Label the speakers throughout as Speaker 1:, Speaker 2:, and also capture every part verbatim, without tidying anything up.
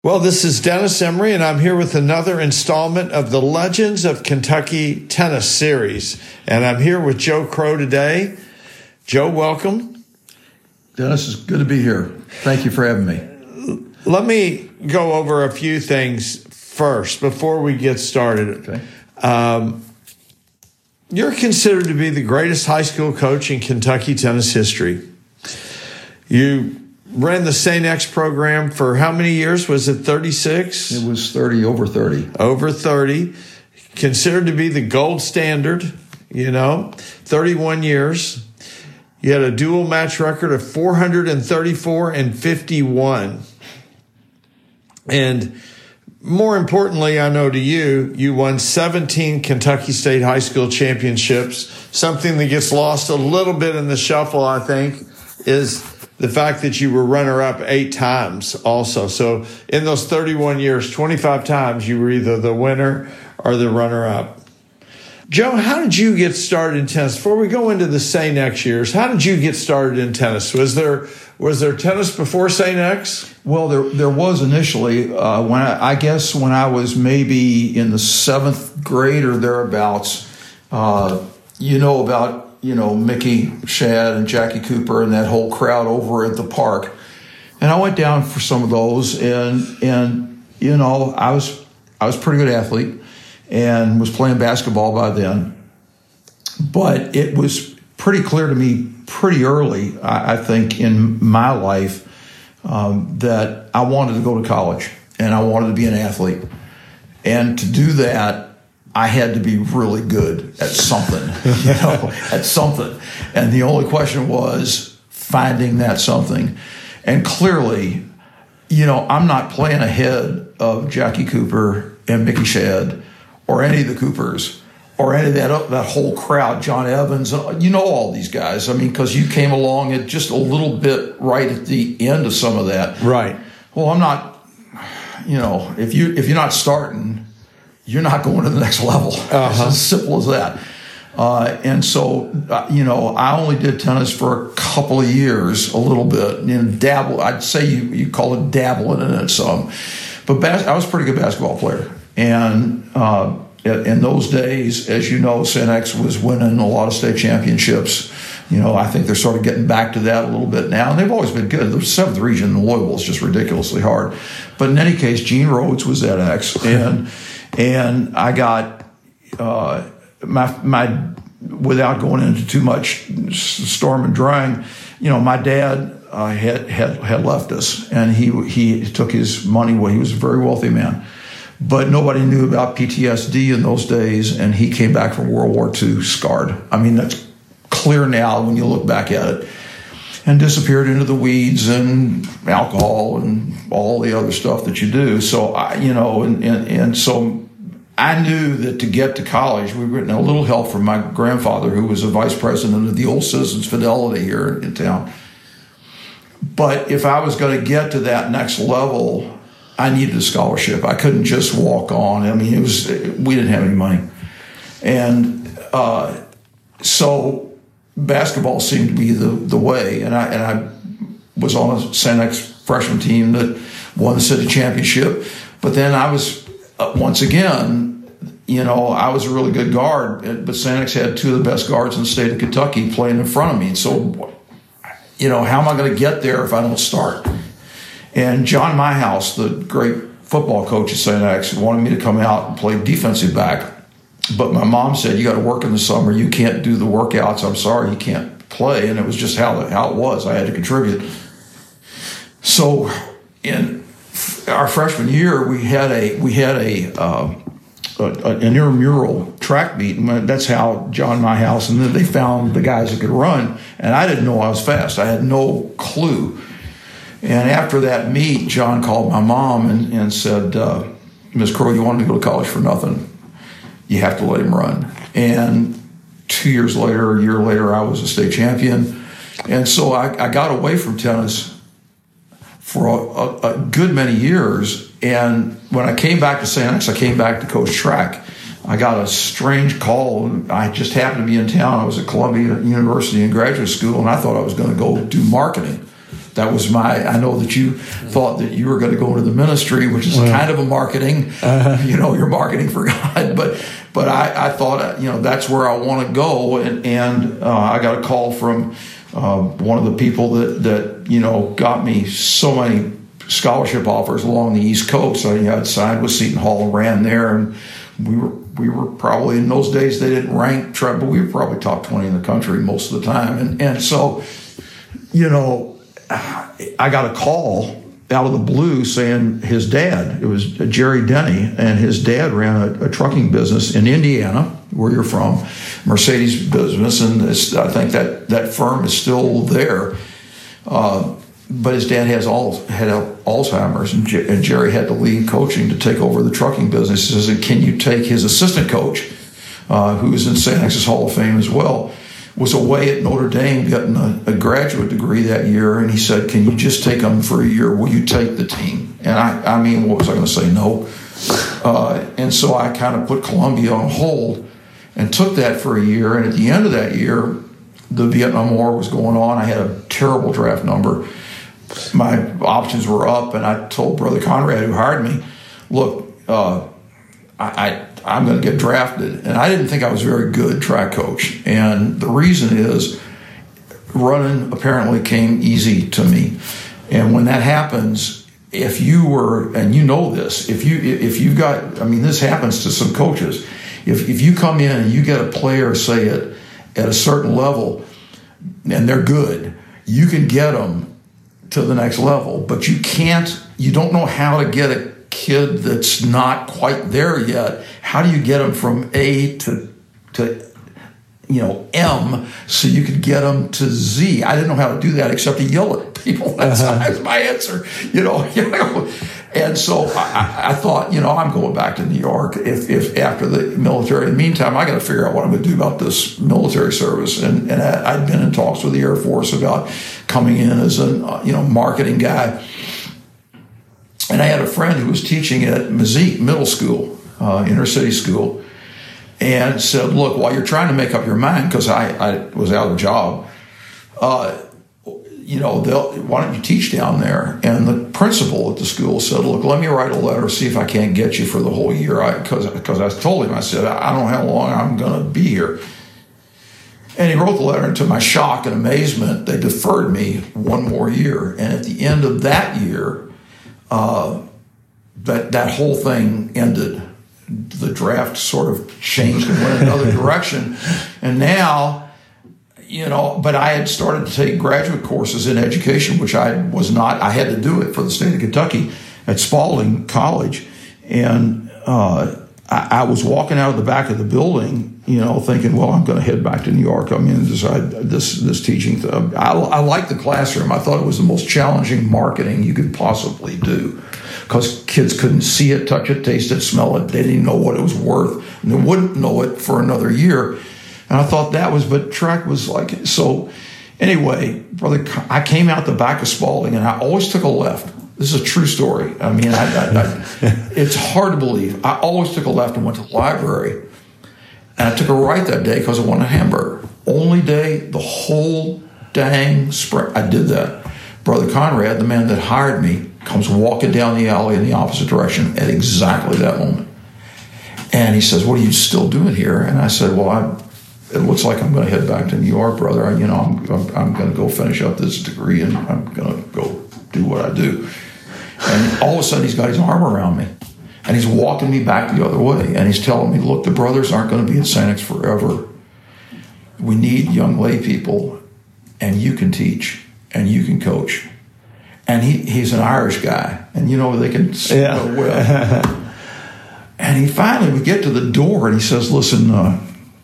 Speaker 1: Well, this is Dennis Emery, and I'm here with another installment of the Legends of Kentucky Tennis series. And I'm here with Joe Crow today. Joe, welcome.
Speaker 2: Dennis, it's good to be here. Thank you for having me.
Speaker 1: Let me go over a few things first before we get started.
Speaker 2: Okay.
Speaker 1: Um, you're considered to be the greatest high school coach in Kentucky tennis history. You ran the Saint X program for how many years? Was it thirty-six?
Speaker 2: It was thirty, over thirty.
Speaker 1: Over thirty. Considered to be the gold standard, you know, thirty-one years. You had a dual match record of four hundred thirty-four and fifty-one. And more importantly, I know to you, you won seventeen Kentucky State High School championships. Something that gets lost a little bit in the shuffle, I think, is the fact that you were runner-up eight times also. So in those thirty-one years, twenty-five times you were either the winner or the runner-up. Joe, how did you get started in tennis? Before we go into the Saint X years, how did you get started in tennis? Was there was there tennis before Saint X?
Speaker 2: Well, there there was initially. Uh, when I, I guess when I was maybe in the seventh grade or thereabouts, uh, you know about you know Mickey Shad and Jackie Cooper and that whole crowd over at the park, and I went down for some of those, and and you know I was I was a pretty good athlete and was playing basketball by then, but it was pretty clear to me pretty early, I, I think, in my life um, that I wanted to go to college and I wanted to be an athlete. And to do that, I had to be really good at something, you know, at something. And the only question was finding that something. And clearly, you know, I'm not playing ahead of Jackie Cooper and Mickey Shad or any of the Coopers, or any of that that whole crowd, John Evans, you know all these guys. I mean, because you came along at just a little bit right at the end of some of that.
Speaker 1: Right.
Speaker 2: Well, I'm not, you know, if, you, if you're not starting, you're not going to the next level. Uh-huh. It's as simple as that. Uh, and so, uh, you know, I only did tennis for a couple of years, a little bit, you know, dabble. I'd say you, you call it dabbling in it some. But bas- I was a pretty good basketball player. And uh, in those days, as you know, Saint X was winning a lot of state championships. You know, I think they're sort of getting back to that a little bit now. And they've always been good. The seventh region in Louisville is just ridiculously hard. But in any case, Gene Rhodes was at X. And and I got uh, my, my, without going into too much storm and drying, you know, my dad uh, had, had, had left us. And he, he took his money. Well, he was a very wealthy man. But nobody knew about P T S D in those days, and he came back from World War Two scarred. I mean, that's clear now when you look back at it. And disappeared into the weeds and alcohol and all the other stuff that you do. So, I, you know, and, and, and so I knew that to get to college, we were getting a little help from my grandfather, who was a vice president of the Old Citizens Fidelity here in town. But if I was going to get to that next level, I needed a scholarship. I couldn't just walk on. I mean, it was we didn't have any money, and uh, so basketball seemed to be the, the way. And I and I was on a Saint X freshman team that won the city championship. But then I was uh, once again, you know, I was a really good guard, but Saint X had two of the best guards in the state of Kentucky playing in front of me. And so, you know, how am I going to get there if I don't start? And John Myhouse, the great football coach at Saint X, wanted me to come out and play defensive back. But my mom said, you got to work in the summer. You can't do the workouts. I'm sorry, you can't play. And it was just how, how it was. I had to contribute. So in our freshman year, we had a we had a, uh, a an intramural track meet. And that's how John Myhouse, and then they found the guys that could run. And I didn't know I was fast. I had no clue. And after that meet, John called my mom and, and said, uh, Miz Crow, you wanted to go to college for nothing. You have to let him run. And two years later, a year later, I was a state champion. And so I, I got away from tennis for a, a, a good many years. And when I came back to Saint X, I came back to coach track. I got a strange call. I just happened to be in town. I was at Columbia University in graduate school, and I thought I was going to go do marketing. That was my, I know that you thought that you were going to go into the ministry, which is well, kind of a marketing, uh, you know, you're marketing for God. But but I, I thought, you know, that's where I want to go. And, and uh, I got a call from uh, one of the people that, that, you know, got me so many scholarship offers along the East Coast. I had signed with Seton Hall and ran there. And we were, we were probably, in those days, they didn't rank, but we were probably top twenty in the country most of the time. And, and so, you know, I got a call out of the blue saying his dad, it was Jerry Denny, and his dad ran a, a trucking business in Indiana, where you're from, Mercedes business, and it's, I think that, that firm is still there. Uh, but his dad has all, had Alzheimer's, and, J- and Jerry had to leave coaching to take over the trucking business. He says, can you take his assistant coach, uh, who's in Saint X's Hall of Fame as well, was away at Notre Dame getting a, a graduate degree that year, and he said, can you just take him for a year? Will you take the team? And I, I mean, what was I going to say? No. Uh, and so I kind of put Columbia on hold and took that for a year. And at the end of that year, the Vietnam War was going on. I had a terrible draft number. My options were up, and I told Brother Conrad, who hired me, look, uh, I, I I'm going to get drafted. And I didn't think I was very good track coach. And the reason is running apparently came easy to me. And when that happens, if you were, and you know this, if you, if you've got, I mean, this happens to some coaches. If, if you come in and you get a player, say it at a certain level, and they're good, you can get them to the next level, but you can't, you don't know how to get a kid that's not quite there yet. How do you get them from A to to you know M so you could get them to Z? I didn't know how to do that except to yell at people. That's, uh-huh. that's my answer. You know, you know. And so I, I thought, you know, I'm going back to New York if, if after the military. In the meantime, I got to figure out what I'm going to do about this military service. And, and I, I'd been in talks with the Air Force about coming in as a you know marketing guy. And I had a friend who was teaching at Mazik Middle School, uh, inner city school, and said, look, while you're trying to make up your mind, because I, I was out of a job, uh, you know, why don't you teach down there? And the principal at the school said, look, let me write a letter, see if I can't get you for the whole year. Because because I, I told him, I said, I don't know how long I'm going to be here. And he wrote the letter, and to my shock and amazement, they deferred me one more year. And at the end of that year, Uh, that that whole thing ended. The draft sort of changed and went another direction. And now, you know, but I had started to take graduate courses in education, which I was not, I had to do it for the state of Kentucky at Spalding College. And uh, I, I was walking out of the back of the building, you know, thinking, well, I'm going to head back to New York. I mean, this I, this, this teaching thing. I, I liked the classroom. I thought it was the most challenging marketing you could possibly do because kids couldn't see it, touch it, taste it, smell it. They didn't know what it was worth, and they wouldn't know it for another year. And I thought that was, but track was like, so anyway, brother, I came out the back of Spalding, and I always took a left. This is a true story. I mean, I, I, I, it's hard to believe. I always took a left and went to the library. And I took a right that day because I wanted a hamburger. Only day, the whole dang spring, I did that. Brother Conrad, the man that hired me, comes walking down the alley in the opposite direction at exactly that moment. And he says, what are you still doing here? And I said, well, I, it looks like I'm going to head back to New York, brother. I, you know, I'm, I'm, I'm going to go finish up this degree, and I'm going to go do what I do. And all of a sudden, he's got his arm around me. And he's walking me back the other way. And he's telling me, look, the brothers aren't going to be at Saint X forever. We need young lay people, and you can teach, and you can coach. And he, he's an Irish guy. And, you know, they can speak yeah. well. And he finally, we get to the door, and he says, listen, uh,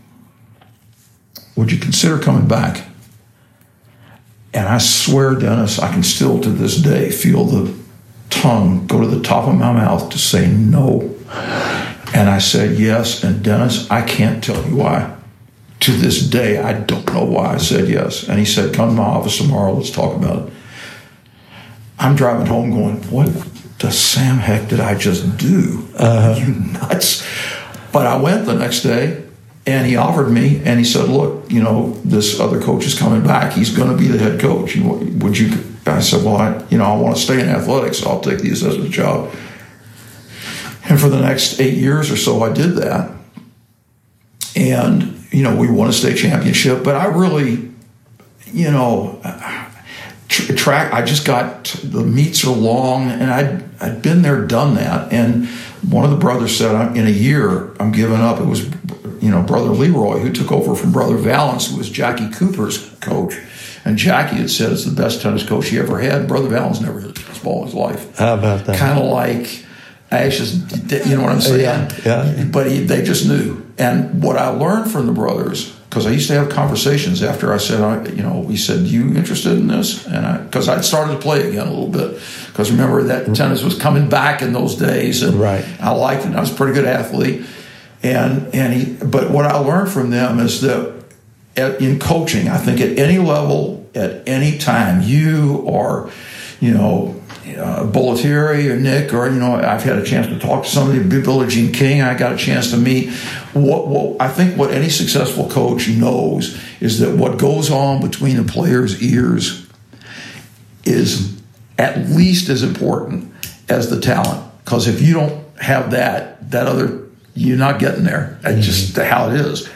Speaker 2: would you consider coming back? And I swear, Dennis, I can still to this day feel the tongue go to the top of my mouth to say no. And I said yes. And Dennis, I can't tell you why. To this day, I don't know why I said yes. And he said, come to my office tomorrow, let's talk about it. I'm driving home going, what the Sam heck did I just do? Uh-huh. Are you nuts? But I went the next day, and he offered me, and he said, look, you know, this other coach is coming back. He's going to be the head coach. Would you I said, well, I, you know, I want to stay in athletics, so I'll take the assistant job. And for the next eight years or so, I did that. And, you know, we won a state championship, but I really, you know, track, I just got, the meets are long, and I'd, I'd been there, done that. And one of the brothers said, in a year, I'm giving up. It was, you know, Brother Leroy, who took over from Brother Valance, who was Jackie Cooper's coach. And Jackie had said it's the best tennis coach he ever had. Brother Valance never hit a tennis ball in his life.
Speaker 1: How about that?
Speaker 2: Kind of like Ash's, you know what I'm saying?
Speaker 1: Yeah, yeah.
Speaker 2: But he, they just knew. And what I learned from the brothers, because I used to have conversations after I said, I, you know, he said, you interested in this? And I, because I'd started to play again a little bit. Because remember that tennis was coming back in those days. And
Speaker 1: right.
Speaker 2: I liked it. I was a pretty good athlete. And, and he, but what I learned from them is that at, in coaching, I think at any level, at any time, you or, you know, uh, Bollettieri or Nick, or, you know, I've had a chance to talk to somebody, Billie Jean King, I got a chance to meet. What, what I think what any successful coach knows is that what goes on between the player's ears is at least as important as the talent. Because if you don't have that, that other, you're not getting there. That's just how it is.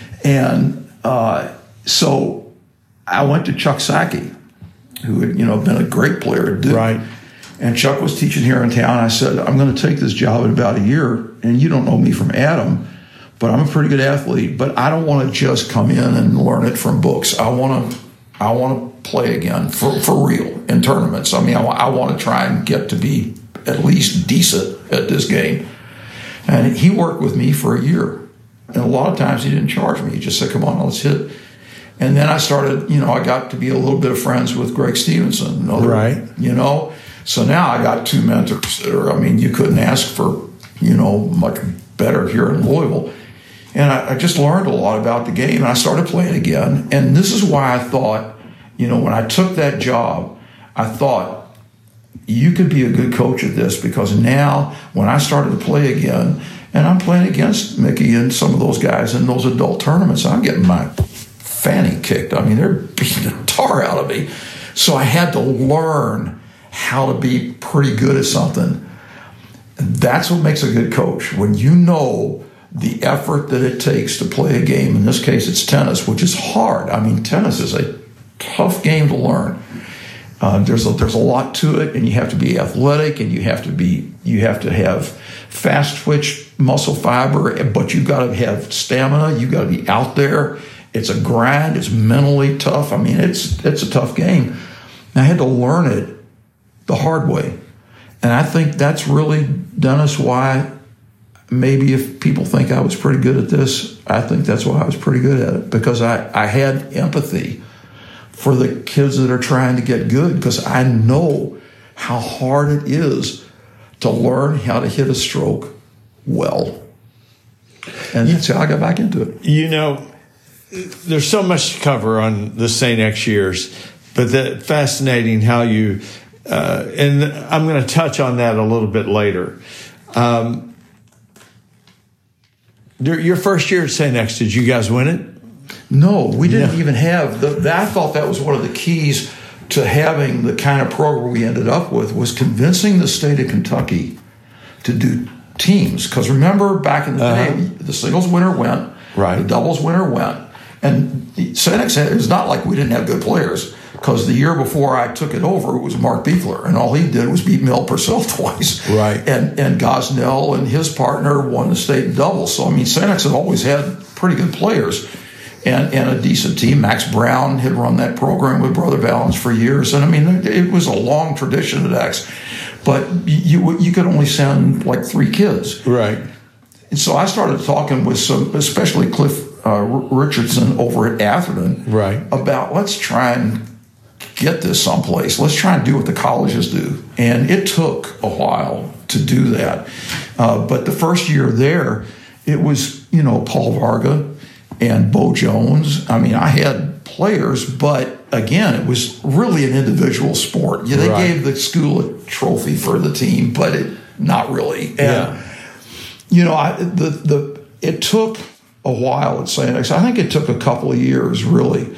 Speaker 2: And uh, so I went to Chuck Sackey, who had, you know, been a great player at Duke.
Speaker 1: Right.
Speaker 2: And Chuck was teaching here in town. I said, I'm going to take this job in about a year, and you don't know me from Adam, but I'm a pretty good athlete, but I don't want to just come in and learn it from books. I want to I want to play again for, for real in tournaments. I mean, I, I want to try and get to be at least decent at this game. And he worked with me for a year. And a lot of times he didn't charge me. He just said, come on, let's hit. And then I started, you know, I got to be a little bit of friends with Greg Stevenson. Another,
Speaker 1: right.
Speaker 2: You know, so now I got two mentors that are, I mean, you couldn't ask for, you know, much better here in Louisville. And I, I just learned a lot about the game, and I started playing again. And this is why I thought, you know, when I took that job, I thought, you could be a good coach at this, because now when I started to play again, and I'm playing against Mickey and some of those guys in those adult tournaments, I'm getting my fanny kicked. I mean, they're beating the tar out of me. So I had to learn how to be pretty good at something. And that's what makes a good coach. When you know the effort that it takes to play a game, in this case it's tennis, which is hard. I mean, tennis is a tough game to learn. Uh, there's a, there's a lot to it, and you have to be athletic, and you have to be you have to have fast twitch muscle fiber, but you've got to have stamina. You've got to be out there. It's a grind. It's mentally tough. I mean, it's it's a tough game. And I had to learn it the hard way, and I think that's really done us why. Maybe if people think I was pretty good at this, I think that's why I was pretty good at it, because I, I had empathy for the kids that are trying to get good, because I know how hard it is to learn how to hit a stroke well. And that's how I got back into it.
Speaker 1: You know, there's so much to cover on the Saint X years, but that fascinating how you, uh, and I'm going to touch on that a little bit later. Um, your first year at Saint X, did you guys win it?
Speaker 2: No, we didn't
Speaker 1: Yeah.
Speaker 2: even have the, that. I thought that was one of the keys to having the kind of program we ended up with, was convincing the state of Kentucky to do teams. Because remember, back in the
Speaker 1: Uh-huh.
Speaker 2: day, the singles winner went,
Speaker 1: Right.
Speaker 2: the doubles winner went, and Saint X, it's not like we didn't have good players. Because the year before I took it over, it was Mark Beekler, and all he did was beat Mel Purcell twice.
Speaker 1: Right.
Speaker 2: And and Gosnell and his partner won the state doubles. So I mean, Saint X had always had pretty good players. And, and a decent team. Max Brown had run that program with Brother Valance for years. And, I mean, it was a long tradition at X. But you you could only send, like, three kids.
Speaker 1: Right.
Speaker 2: And so I started talking with some, especially Cliff uh, Richardson over at Atherton,
Speaker 1: Right.
Speaker 2: about let's try and get this someplace. Let's try and do what the colleges do. And it took a while to do that. Uh, but the first year there, it was, you know, Paul Varga and Bo Jones. I mean, I had players, but again, it was really an individual sport. Yeah, they
Speaker 1: Right.
Speaker 2: gave the school a trophy for the team, but it not really. And,
Speaker 1: Yeah.
Speaker 2: you know, I, the the it took a while at Saint X. I think it took a couple of years, really.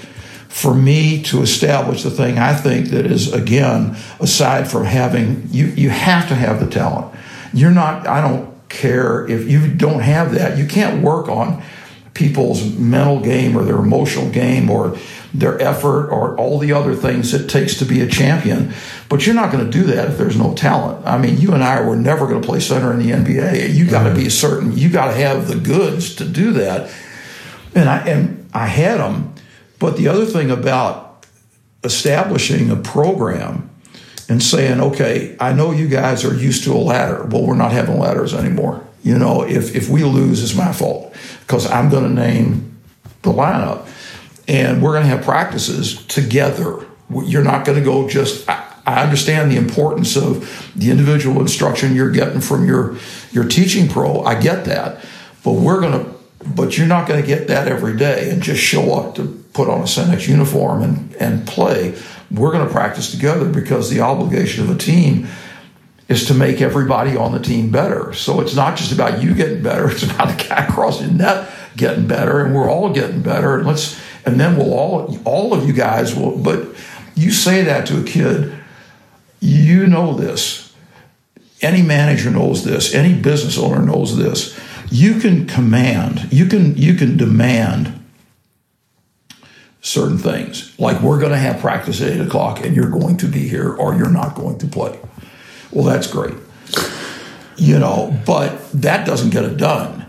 Speaker 2: for me to establish the thing I think that is, again, aside from having, you, you have to have the talent. You're not, I don't care if you don't have that. You can't work on people's mental game or their emotional game or their effort or all the other things it takes to be a champion. But you're not going to do that if there's no talent. I mean, you and I were never going to play center in the N B A. You got to be certain, you got to have the goods to do that. And I, and I had them. But the other thing about establishing a program and saying, okay, I know you guys are used to a ladder. Well, we're not having ladders anymore. You know, if, if we lose, it's my fault because I'm going to name the lineup. And we're going to have practices together. You're not going to go just, I, I understand the importance of the individual instruction you're getting from your, your teaching pro. I get that. But we're going to, but you're not going to get that every day and just show up to put on a Cenex uniform and, and play. We're going to practice together because the obligation of a team is to make everybody on the team better. So it's not just about you getting better. It's about the guy across the net getting better, and we're all getting better. And let's, and then we'll all, all of you guys will, but you say that to a kid, you know this. Any manager knows this. Any business owner knows this. You can command, you can, you can demand certain things. Like, we're going to have practice at eight o'clock and you're going to be here or you're not going to play. Well, that's great. You know, but that doesn't get it done.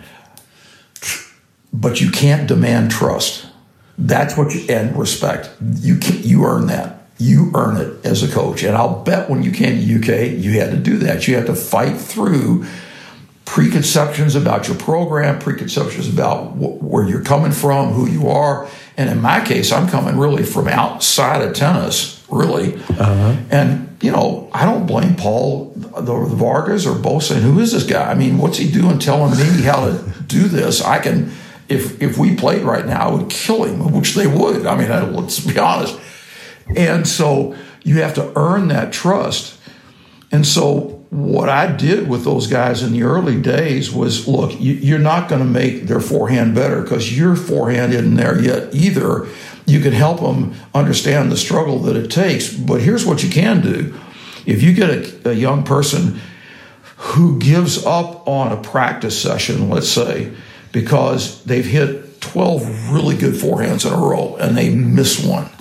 Speaker 2: But you can't demand trust. That's what you, and respect. You can, you earn that. You earn it as a coach. And I'll bet when you came to U K, you had to do that. You had to fight through preconceptions about your program, preconceptions about wh- where you're coming from, who you are. And in my case, I'm coming really from outside of tennis, really. Uh-huh. And, you know, I don't blame Paul the, the Vargas or Bo saying, who is this guy? I mean, what's he doing telling me how to do this? I can, if if we played right now, I would kill him, which they would. I mean, I, let's be honest. And so you have to earn that trust. And so what I did with those guys in the early days was, look, you, you're not going to make their forehand better because your forehand isn't there yet either. You can help them understand the struggle that it takes. But here's what you can do. If you get a, a young person who gives up on a practice session, let's say, because they've hit twelve really good forehands in a row and they miss one,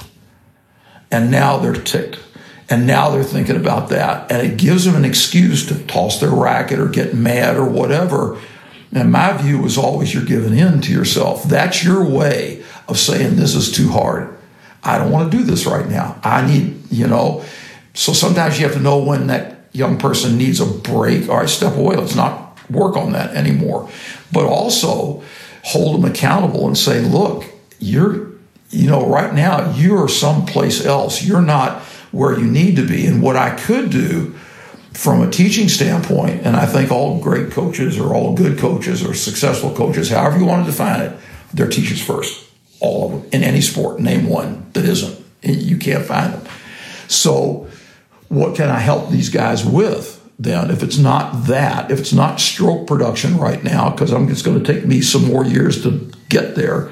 Speaker 2: and now they're ticked. And now they're thinking about that. And it gives them an excuse to toss their racket or get mad or whatever. And my view was always, you're giving in to yourself. That's your way of saying, this is too hard. I don't want to do this right now. I need, you know. So sometimes you have to know when that young person needs a break. All right, step away. Let's not work on that anymore. But also hold them accountable and say, look, you're, you know, right now you're someplace else. You're not where you need to be. And what I could do from a teaching standpoint, and I think all great coaches or all good coaches or successful coaches, however you want to define it, they're teachers first. All of them. In any sport, name one that isn't. You can't find them. So what can I help these guys with then? If it's not that, if it's not stroke production right now, because I'm it's going to take me some more years to get there,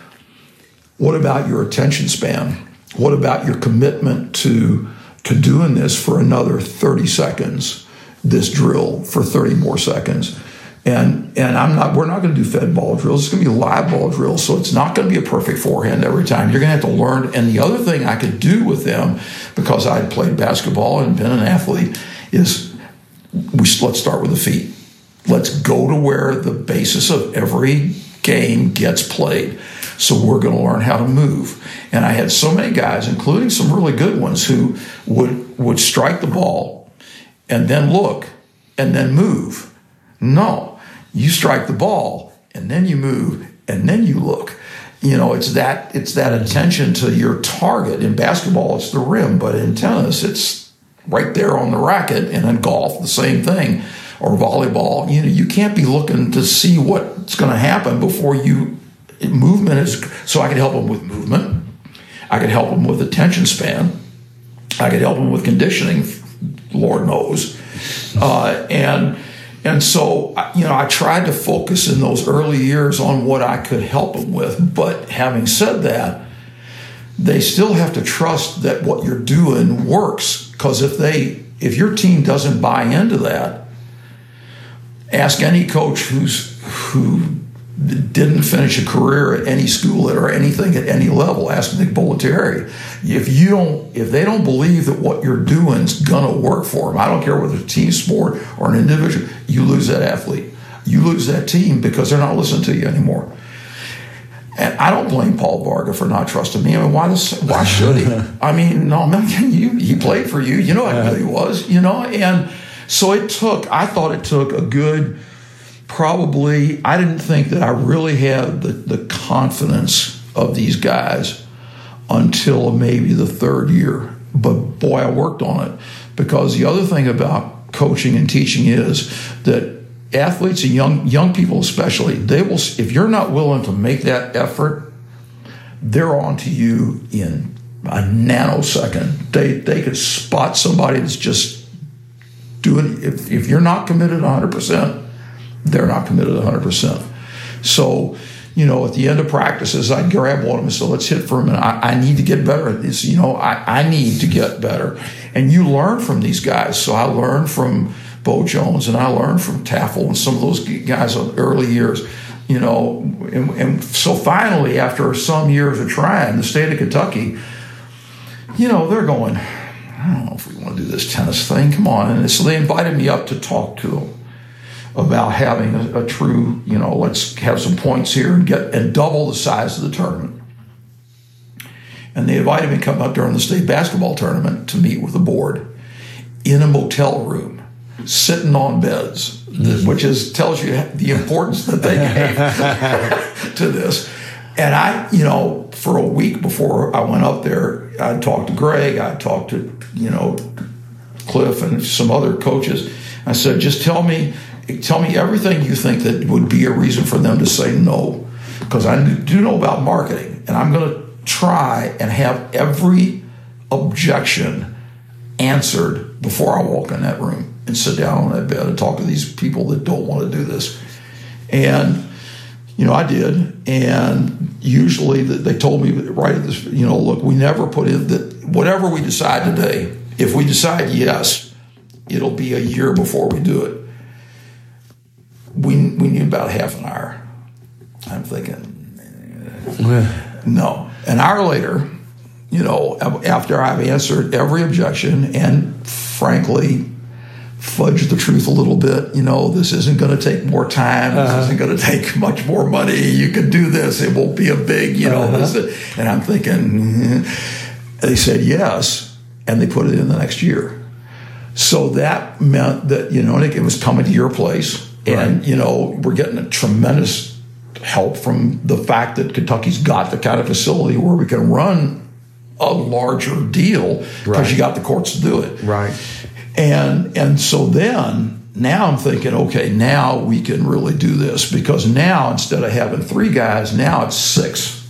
Speaker 2: what about your attention span? What about your commitment to to doing this for another thirty seconds, this drill for thirty more seconds? And and I'm not we're not going to do fed ball drills. It's going to be live ball drills, so it's not going to be a perfect forehand every time. You're going to have to learn. And the other thing I could do with them, because I had played basketball and been an athlete, is we let's start with the feet. Let's go to where the basis of every game gets played. So we're going to learn how to move. And I had so many guys, including some really good ones, who would would strike the ball and then look and then move. No, you strike the ball and then you move and then you look. You know, it's that it's that attention to your target. In basketball, it's the rim, but in tennis, it's right there on the racket. And in golf, the same thing, or volleyball. You know, you can't be looking to see what's going to happen before you. Movement is, so I could help them with movement. I could help them with attention span. I could help them with conditioning, Lord knows. Uh, and and so, you know, I tried to focus in those early years on what I could help them with. But having said that, they still have to trust that what you're doing works. Because if they, if your team doesn't buy into that, ask any coach who's who didn't finish a career at any school or anything at any level. Ask Nick Bollettieri. If you don't, if they don't believe that what you're doing is gonna work for them, I don't care whether it's a team sport or an individual, you lose that athlete. You lose that team because they're not listening to you anymore. And I don't blame Paul Varga for not trusting me. I mean, why does, why should he? I mean, no, man, you, he played for you. You know how good he was, you know? And so it took, I thought it took a good, probably, I didn't think that I really had the, the confidence of these guys until maybe the third year. But boy, I worked on it. Because the other thing about coaching and teaching is that athletes and young young people especially, they will, if you're not willing to make that effort, they're on to you in a nanosecond. They they could spot somebody that's just doing, if, if you're not committed one hundred percent, they're not committed one hundred percent. So, you know, at the end of practices, I'd grab one of them and say, let's hit for a minute. I, I need to get better at this. You know, I, I need to get better. And you learn from these guys. So I learned from Bo Jones, and I learned from Taffel and some of those guys in the early years, you know. And, and so finally, after some years of trying, the state of Kentucky, you know, they're going, I don't know if we want to do this tennis thing. Come on. And so they invited me up to talk to them about having a, a true, you know, let's have some points here and get and double the size of the tournament. And they invited me to come up during the state basketball tournament to meet with the board in a motel room, sitting on beds, mm-hmm. which is tells you the importance that they gave to this. And I, you know, for a week before I went up there, I talked to Greg, I talked to, you know, Cliff and some other coaches. I said, just tell me, tell me everything you think that would be a reason for them to say no, because I do know about marketing, and I'm going to try and have every objection answered before I walk in that room and sit down on that bed and talk to these people that don't want to do this. And, you know, I did. And usually they told me right at this, you know, look, we never put in that whatever we decide today, if we decide yes, it'll be a year before we do it. We we need about half an hour. I'm thinking, no. An hour later, you know, after I've answered every objection and frankly fudged the truth a little bit, you know, this isn't going to take more time. This uh-huh. isn't going to take much more money. You can do this. It won't be a big, you know. Uh-huh. This, and I'm thinking, mm-hmm. They said yes, and they put it in the next year. So that meant that, you know, it was coming to your place. And, right. you know, we're getting a tremendous help from the fact that Kentucky's got the kind of facility where we can run a larger deal because right. you got the courts to do it.
Speaker 1: Right.
Speaker 2: And and so then, now I'm thinking, okay, now we can really do this, because now instead of having three guys, now it's six.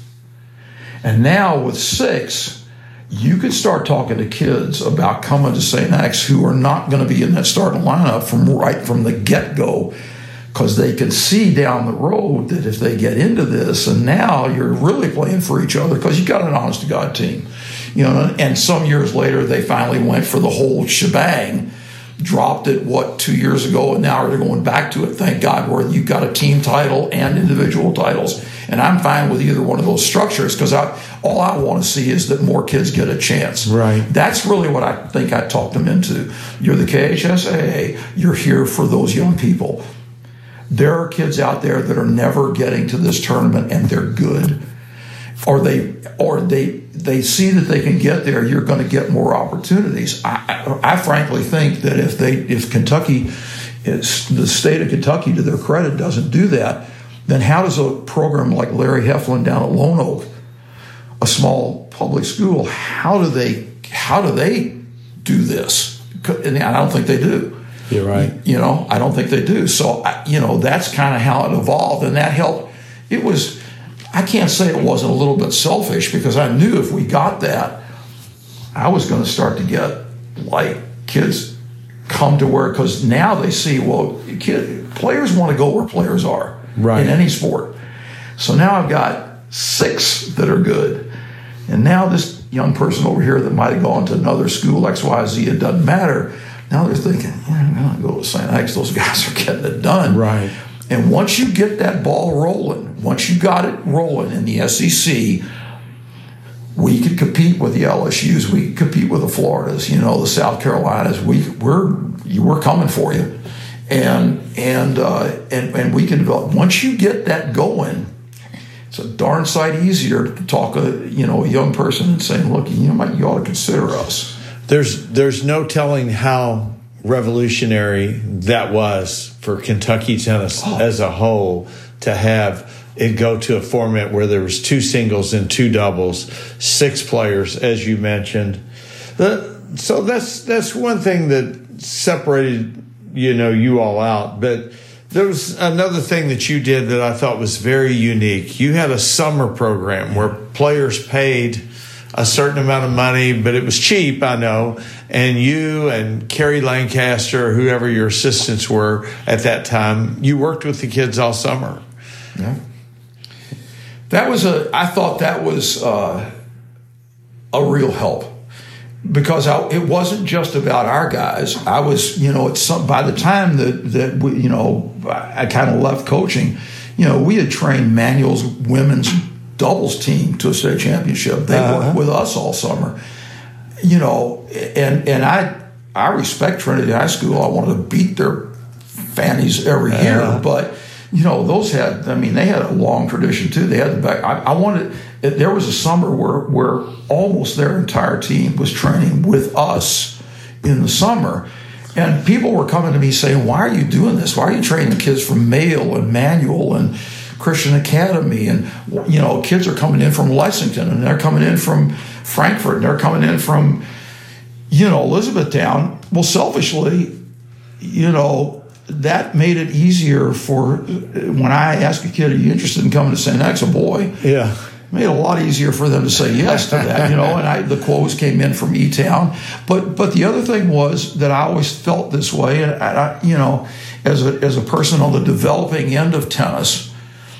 Speaker 2: And now with six, you can start talking to kids about coming to Saint X who are not going to be in that starting lineup from right from the get-go, because they can see down the road that if they get into this, and now you're really playing for each other because you got an honest-to-God team. You know, and some years later, they finally went for the whole shebang, dropped it, what, two years ago, and now they're going back to it, thank God, where you've got a team title and individual titles. And I'm fine with either one of those structures, because I, all I want to see is that more kids get a chance.
Speaker 1: Right.
Speaker 2: That's really what I think I talked them into. You're the K H S A A. You're here for those young people. There are kids out there that are never getting to this tournament, and they're good. Or they or they they see that they can get there, you're going to get more opportunities. I, I, I frankly think that if they if Kentucky, is, the state of Kentucky, to their credit, doesn't do that, then how does a program like Larry Heflin down at Lone Oak, a small public school, how do they how do they do this? And I don't think they do.
Speaker 1: You're right.
Speaker 2: You know, I don't think they do. So, you know, that's kind of how it evolved, and that helped. It was, I can't say it wasn't a little bit selfish, because I knew if we got that, I was going to start to get, like, kids come to where, because now they see, well, kid, players want to go where players are. Right. In any sport. So now I've got six that are good. And now this young person over here that might have gone to another school, X, Y, Z, it doesn't matter. Now they're thinking, yeah, I'm going to go to Saint X. Those guys are getting it done.
Speaker 1: Right.
Speaker 2: And once you get that ball rolling, once you got it rolling in the S E C, we could compete with the L S Us. We could compete with the Floridas, you know, the South Carolinas. We, we're we're coming for you. And and uh, and and we can develop. Once you get that going, it's a darn sight easier to talk a you know a young person and saying, look, you know, you ought to consider us.
Speaker 1: There's there's no telling how revolutionary that was for Kentucky tennis oh. as a whole to have it go to a format where there was two singles and two doubles, six players, as you mentioned. The, so that's that's one thing that separated you know you all out. But there was another thing that you did that I thought was very unique. You had a summer program where players paid a certain amount of money, but it was cheap, I know. And you and Kerry Lancaster, whoever your assistants were at that time, you worked with the kids all summer.
Speaker 2: Yeah. That was a, I thought that was uh, a real help because I, it wasn't just about our guys. I was, you know, it's some, by the time that, that we, you know, I kind of left coaching, you know, we had trained Manuel's women's doubles team to a state championship. They uh-huh. worked with us all summer, you know, and and I I respect Trinity High School. I wanted to beat their fannies every uh-huh. year, but you know those had. I mean, they had a long tradition too. They had the back. I, I wanted. There was a summer where where almost their entire team was training with us in the summer. And people were coming to me saying, why are you doing this? Why are you training kids from Mayo and Manual and Christian Academy? And, you know, kids are coming in from Lexington and they're coming in from Frankfurt and they're coming in from, you know, Elizabethtown. Well, selfishly, you know, that made it easier for when I ask a kid, are you interested in coming to Saint X, a boy?
Speaker 1: Yeah.
Speaker 2: Made it a lot easier for them to say yes to that, you know, and I, the quotes came in from E-Town. But but the other thing was that I always felt this way, and I, you know, as a, as a person on the developing end of tennis,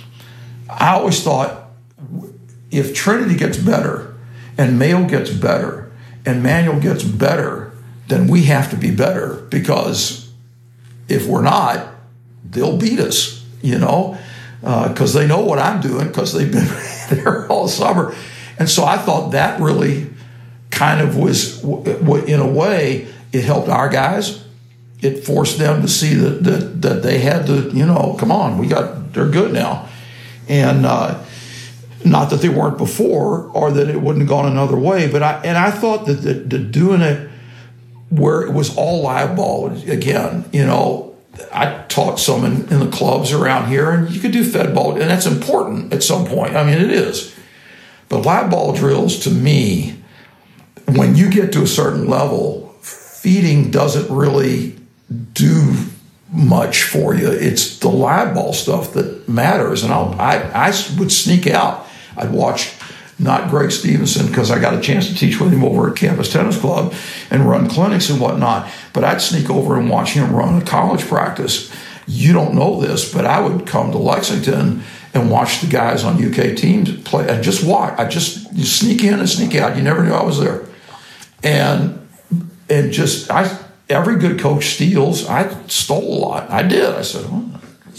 Speaker 2: I always thought if Trinity gets better and Mayo gets better and Manual gets better, then we have to be better because if we're not, they'll beat us, you know, because uh, they know what I'm doing because they've been there all summer. And so I thought that really kind of was, in a way, it helped our guys. It forced them to see that that, that they had to, you know, come on, we got, they're good now. And uh, not that they weren't before or that it wouldn't have gone another way, but I, and I thought that, that, that doing it where it was all live ball, again, you know, I taught some in, in the clubs around here, and you could do fed ball, and that's important at some point. I mean, it is. But live ball drills, to me, when you get to a certain level, feeding doesn't really do much for you. It's the live ball stuff that matters. And I'll, I I would sneak out. I'd watch not Greg Stevenson because I got a chance to teach with him over at Campus Tennis Club and run clinics and whatnot. But I'd sneak over and watch him run a college practice. You don't know this, but I would come to Lexington and watch the guys on U K teams play and just watch. I just you sneak in and sneak out. You never knew I was there. And and just I every good coach steals. I stole a lot. I did. I said, oh,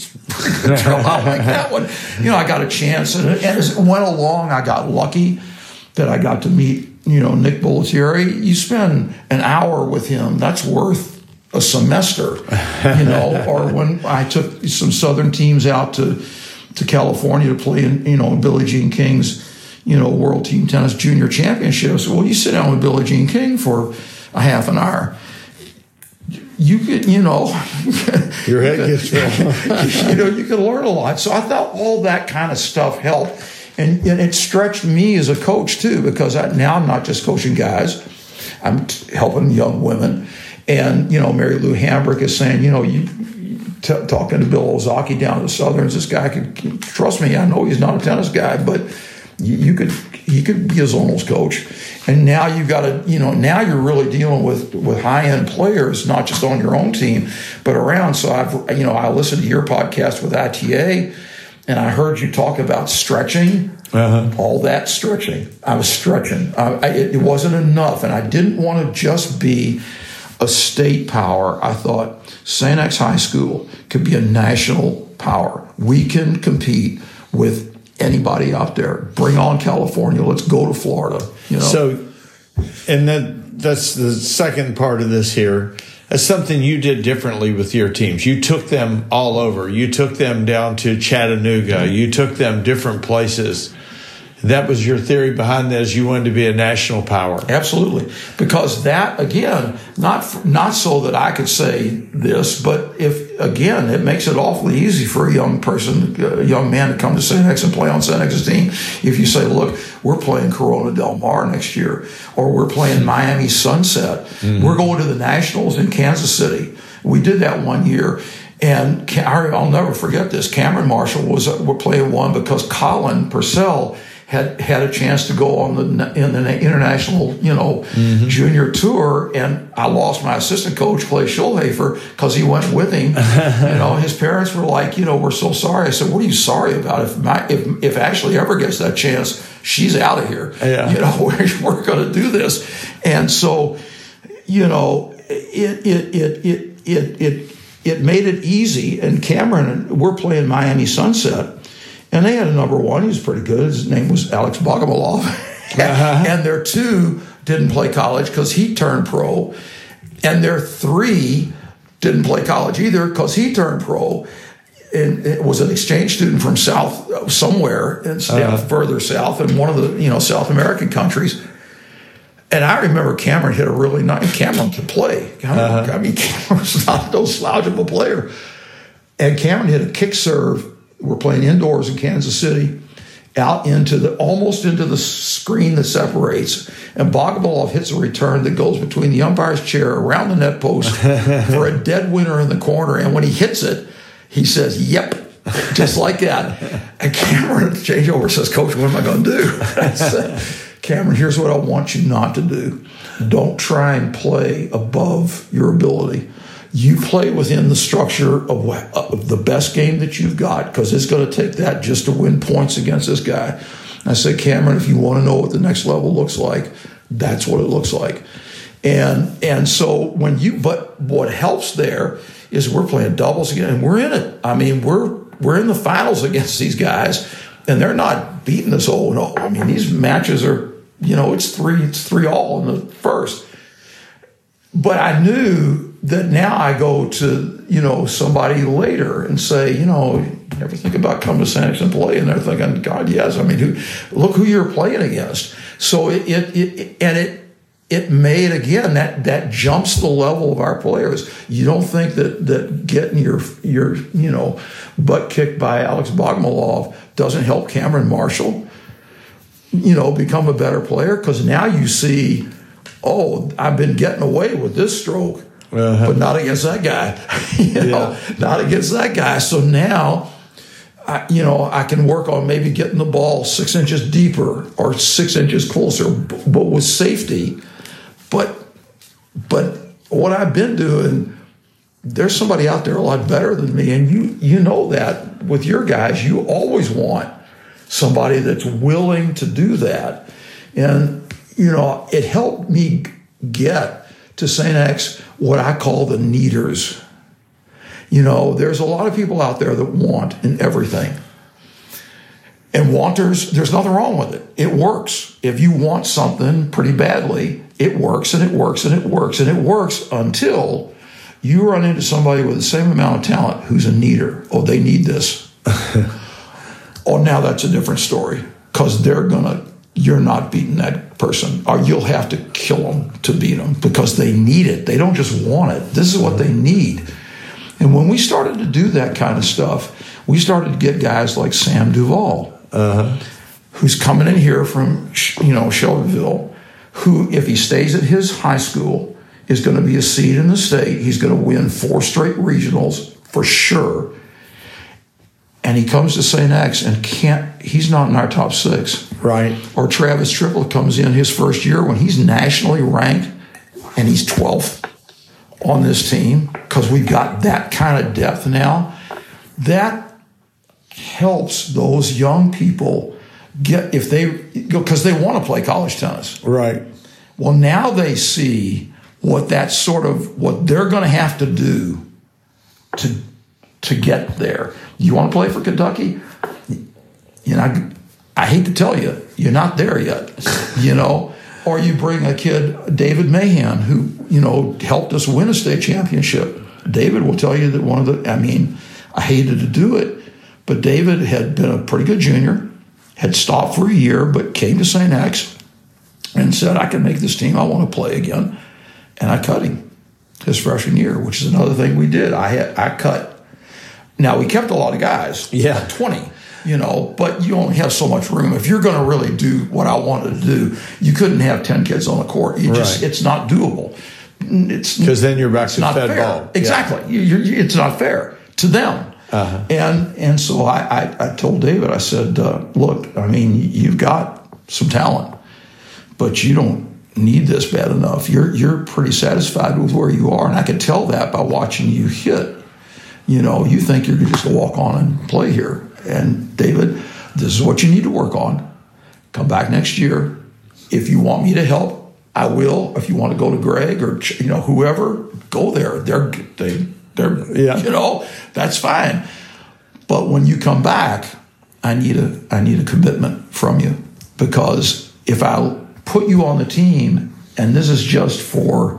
Speaker 2: I like that one. You know, I got a chance, and, and as it went along, I got lucky that I got to meet, you know, Nick Bollettieri. You spend an hour with him, that's worth a semester, you know. Or when I took some Southern teams out to to California to play in, you know, Billie Jean King's, you know, World Team Tennis Junior Championships. Well, you sit down with Billie Jean King for a half an hour. You could, you know,
Speaker 1: your head gets full.
Speaker 2: You know, you could learn a lot. So I thought all that kind of stuff helped, and, and it stretched me as a coach too, because I, now I'm not just coaching guys, I'm t- helping young women. And you know, Mary Lou Hambrick is saying, you know, you, you t- talking to Bill Ozaki down at the Southerns, this guy could, could trust me. I know he's not a tennis guy, but you, you could he could be a zonals coach. And now you've got to, you know, now you're really dealing with, with high-end players, not just on your own team, but around. So I've, you know, I listened to your podcast with I T A, and I heard you talk about stretching, uh-huh. all that stretching. I was stretching. I, I, it wasn't enough, and I didn't want to just be a state power. I thought Saint X High School could be a national power. We can compete with anybody out there. Bring on California. Let's go to Florida. You know.
Speaker 1: So, and that that's the second part of this here. That's something you did differently with your teams. You took them all over. You took them down to Chattanooga. You took them different places. That was your theory behind that, is you wanted to be a national power.
Speaker 2: Absolutely. Because that, again, not not so that I could say this, but if, again, it makes it awfully easy for a young person, a young man to come to Saint X and play on Saint X's team. If you say, look, we're playing Corona Del Mar next year, or we're playing Miami Sunset. Mm-hmm. We're going to the Nationals in Kansas City. We did that one year. And I'll never forget this. Cameron Marshall was we're playing one because Colin Purcell had had a chance to go on the in the international, you know, mm-hmm. junior tour, and I lost my assistant coach Clay Schulhafer because he went with him. You know, his parents were like, you know, we're so sorry. I said, what are you sorry about? If my if if Ashley ever gets that chance, she's out of here. Yeah. You know, we're, we're going to do this, and so, you know, it it it it it it it made it easy. And Cameron, we're playing Miami Sunset. And they had a number one. He was pretty good. His name was Alex Bogomolov. uh-huh. And their two didn't play college because he turned pro. And their three didn't play college either because he turned pro. And it was an exchange student from South somewhere, and uh-huh. further south in one of the you know South American countries. And I remember Cameron hit a really nice. Cameron could play. Uh-huh. I mean, Cameron was not no slouch of a player. And Cameron hit a kick serve. We're playing indoors in Kansas City, out into the almost into the screen that separates, and Bogomolov hits a return that goes between the umpire's chair around the net post for a dead winner in the corner. And when he hits it, he says, "Yep," just like that. And Cameron at the changeover says, "Coach, what am I going to do?" I said, "Cameron, here's what I want you not to do. Don't try and play above your ability. You play within the structure of, of the best game that you've got, because it's going to take that just to win points against this guy." I said, "Cameron, if you want to know what the next level looks like, that's what it looks like." And and so when you, but what helps there is we're playing doubles again, and we're in it. I mean, we're we're in the finals against these guys, and they're not beating us oh and oh. I mean, these matches are, you know, it's three, it's three all in the first. But I knew that now I go to, you know, somebody later and say, you know, you ever think about coming to Saint X and play? And they're thinking, God, yes. I mean, who, look who you're playing against. So it, it, it and it, it made, again, that, that jumps the level of our players. You don't think that, that getting your, your, you know, butt kicked by Alex Bogomolov doesn't help Cameron Marshall, you know, become a better player? Because now you see, oh, I've been getting away with this stroke, uh-huh. but not against that guy. you know, yeah. Not against that guy. So now, I, you know, I can work on maybe getting the ball six inches deeper or six inches closer, but with safety. But, but what I've been doing, there's somebody out there a lot better than me, and you you know that with your guys, you always want somebody that's willing to do that, and. You know, it helped me get to Saint X what I call the needers. You know, there's a lot of people out there that want in everything. And wanters, there's nothing wrong with it. It works. If you want something pretty badly, it works and it works and it works and it works until you run into somebody with the same amount of talent who's a needer. Oh, they need this. Oh, now that's a different story, because they're going to, you're not beating that person, or you'll have to kill them to beat them because they need it. They don't just want it. This is what they need. And when we started to do that kind of stuff, we started to get guys like Sam Duvall, uh-huh. who's coming in here from, you know, Shelbyville, who, if he stays at his high school, is going to be a seed in the state. He's going to win four straight regionals for sure. And he comes to Saint X and can't, he's not in our top six.
Speaker 1: Right.
Speaker 2: Or Travis Triplett comes in his first year when he's nationally ranked and he's twelfth on this team, because we've got that kind of depth now. That helps those young people get, if they, because they want to play college tennis.
Speaker 1: Right.
Speaker 2: Well, now they see what that sort of, what they're going to have to do to to get there. You want to play for Kentucky? You know, I, I hate to tell you, you're not there yet, you know. Or you bring a kid, David Mahan, who, you know, helped us win a state championship. David will tell you that one of the, I mean, I hated to do it, but David had been a pretty good junior, had stopped for a year, but came to Saint X and said, I can make this team, I want to play again. And I cut him his freshman year, which is another thing we did. I had I cut. Now, we kept a lot of guys,
Speaker 1: yeah,
Speaker 2: like twenty, you know, but you only have so much room. If you're going to really do what I wanted to do, you couldn't have ten kids on the court. You just, right. It's not doable. It's
Speaker 1: because then you're back to
Speaker 2: not
Speaker 1: fed
Speaker 2: fair.
Speaker 1: ball.
Speaker 2: Exactly.
Speaker 1: Yeah.
Speaker 2: You, you, it's not fair to them. Uh-huh. And and so I, I, I told David, I said, uh, look, I mean, you've got some talent, but you don't need this bad enough. You're you're pretty satisfied with where you are, and I could tell that by watching you hit. You know, you think you're just going to walk on and play here. And David, this is what you need to work on. Come back next year. If you want me to help, I will. If you want to go to Greg or, you know, whoever, go there. They're, they, they're, yeah. you know, that's fine. But when you come back, I need a, I need a commitment from you, because if I put you on the team and this is just for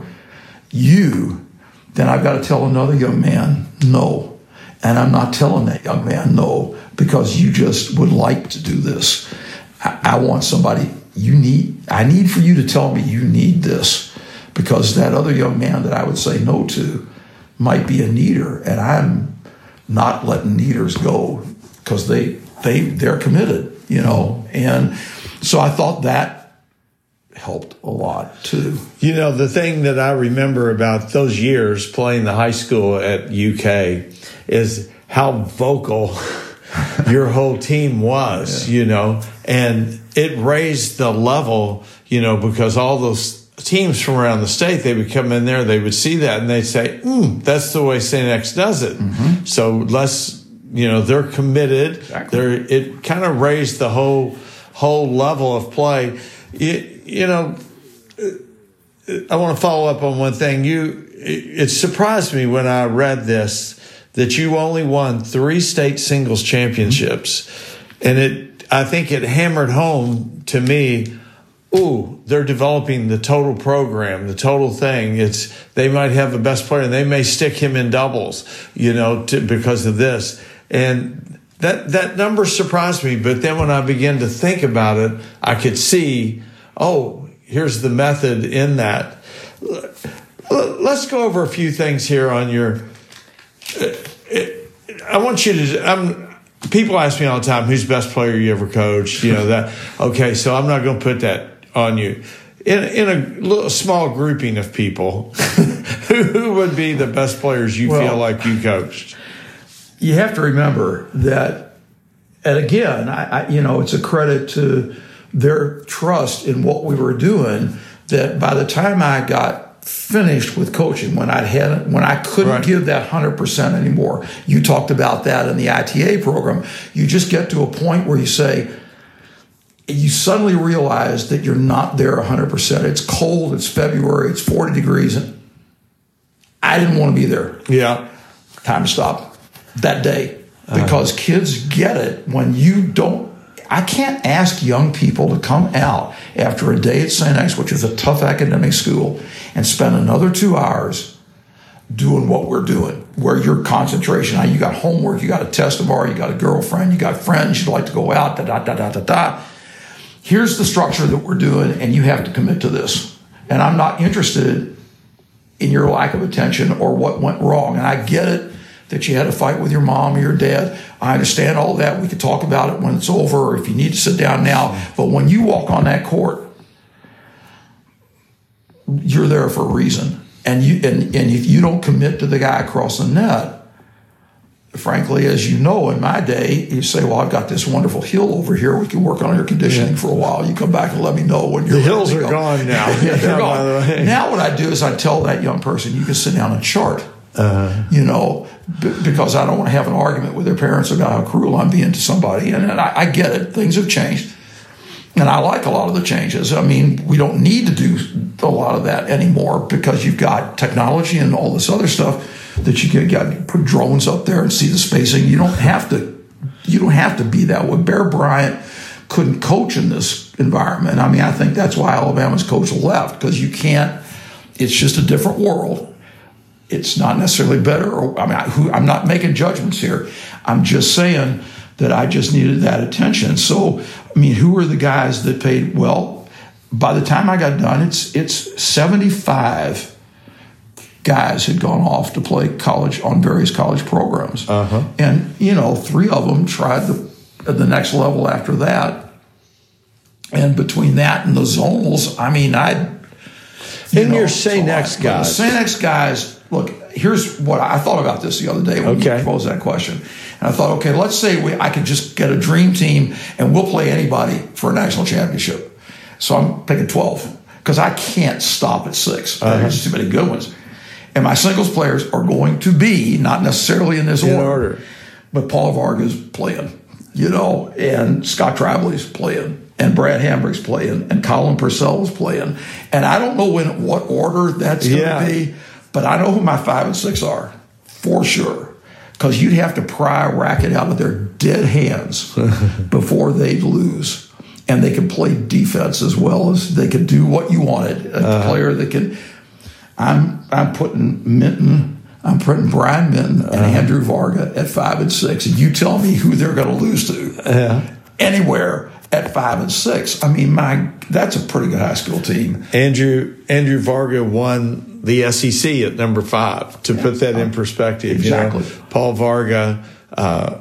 Speaker 2: you, then I've got to tell another young man no. And I'm not telling that young man no because you just would like to do this. I, I want somebody, you need, I need for you to tell me you need this, because that other young man that I would say no to might be a needer, and I'm not letting needers go because they, they, they're committed, you know. And so I thought that helped a lot too.
Speaker 1: You know, the thing that I remember about those years playing the high school at U K is how vocal your whole team was, yeah. you know, and it raised the level, you know, because all those teams from around the state, they would come in there, they would see that and they'd say, mm, that's the way Saint X does it. Mm-hmm. So let's, you know, they're committed. Exactly. They're, it kind of raised the whole, whole level of play. You, you know, I want to follow up on one thing. You, it surprised me when I read this that you only won three state singles championships, and it, I think it hammered home to me. Ooh, they're developing the total program, the total thing. It's they might have the best player, and they may stick him in doubles, you know, to, because of this. And that that number surprised me. But then when I began to think about it, I could see, oh, here's the method in that. Let's go over a few things here on your. I want you to. I'm. People ask me all the time, "Who's the best player you ever coached?" You know that. Okay, so I'm not going to put that on you. In in a little small grouping of people, who, who would be the best players you well, feel like you coached?
Speaker 2: You have to remember that, and again, I, I you know, it's a credit to their trust in what we were doing. That by the time I got finished with coaching, when I had when I couldn't right. give that one hundred percent anymore. You talked about that in the I T A program. You just get to a point where you say, you suddenly realize that you're not there one hundred percent. It's cold, it's February, it's forty degrees, and I didn't want to be there.
Speaker 1: Yeah.
Speaker 2: Time to stop that day. Because uh-huh. kids get it when you don't. I can't ask young people to come out after a day at Saint X, which is a tough academic school, and spend another two hours doing what we're doing, where your concentration, you got homework, you got a test tomorrow, you got a girlfriend, you got friends, you'd like to go out, da, da, da, da, da, da. Here's the structure that we're doing, and you have to commit to this. And I'm not interested in your lack of attention or what went wrong. And I get it that you had a fight with your mom or your dad. I understand all that. We could talk about it when it's over, or if you need to sit down now. But when you walk on that court, you're there for a reason. And you and, and if you don't commit to the guy across the net, frankly, as you know, in my day, you say, well, I've got this wonderful hill over here. We can work on your conditioning yeah. for a while. You come back and let me know when you're
Speaker 1: The hills are
Speaker 2: go.
Speaker 1: gone now.
Speaker 2: yeah, they're gone. Now what I do is I tell that young person, you can sit down and chart.
Speaker 1: Uh-huh.
Speaker 2: You know, b- because I don't want to have an argument with their parents about how cruel I'm being to somebody. And, and I, I get it. Things have changed. And I like a lot of the changes. I mean, we don't need to do a lot of that anymore because you've got technology and all this other stuff that you can got put drones up there and see the spacing. You don't have to. You don't have to be that way. Bear Bryant couldn't coach in this environment. I mean, I think that's why Alabama's coach left, because you can't. It's just a different world. It's not necessarily better. Or, I mean, I, who, I'm not making judgments here. I'm just saying that I just needed that attention. So, I mean, who are the guys that paid? Well, by the time I got done, it's it's seventy-five guys had gone off to play college on various college programs.
Speaker 1: Uh-huh.
Speaker 2: And, you know, three of them tried the, the next level after that. And between that and the zonals, I mean, I... You
Speaker 1: and
Speaker 2: know,
Speaker 1: your Saint X guys.
Speaker 2: Saint X guys, look, here's what I, I thought about this the other day when
Speaker 1: okay.
Speaker 2: you posed that question. And I thought, okay, let's say we, I could just get a dream team and we'll play anybody for a national championship. So I'm picking twelve because I can't stop at six. Uh-huh. There's too many good ones. And my singles players are going to be, not necessarily in this
Speaker 1: in
Speaker 2: order,
Speaker 1: order,
Speaker 2: but Paul Varga's playing, you know, and Scott Tribbley's playing, and Brad Hambrick's playing, and Colin Purcell's playing. And I don't know in what order that's going to
Speaker 1: yeah.
Speaker 2: be, but I know who my five and six are, for sure. Because you'd have to pry a racket out of their dead hands before they'd lose. And they can play defense as well as they can do what you wanted. A uh-huh. player that can... I'm I'm putting Minton, I'm putting Brian Minton and uh-huh. Andrew Varga at five and six. And you tell me who they're going to lose to
Speaker 1: yeah.
Speaker 2: anywhere at five and six. I mean, my that's a pretty good high school team.
Speaker 1: Andrew Andrew Varga won the S E C at number five. To yeah. put that in perspective,
Speaker 2: exactly.
Speaker 1: You know, Paul Varga. Uh,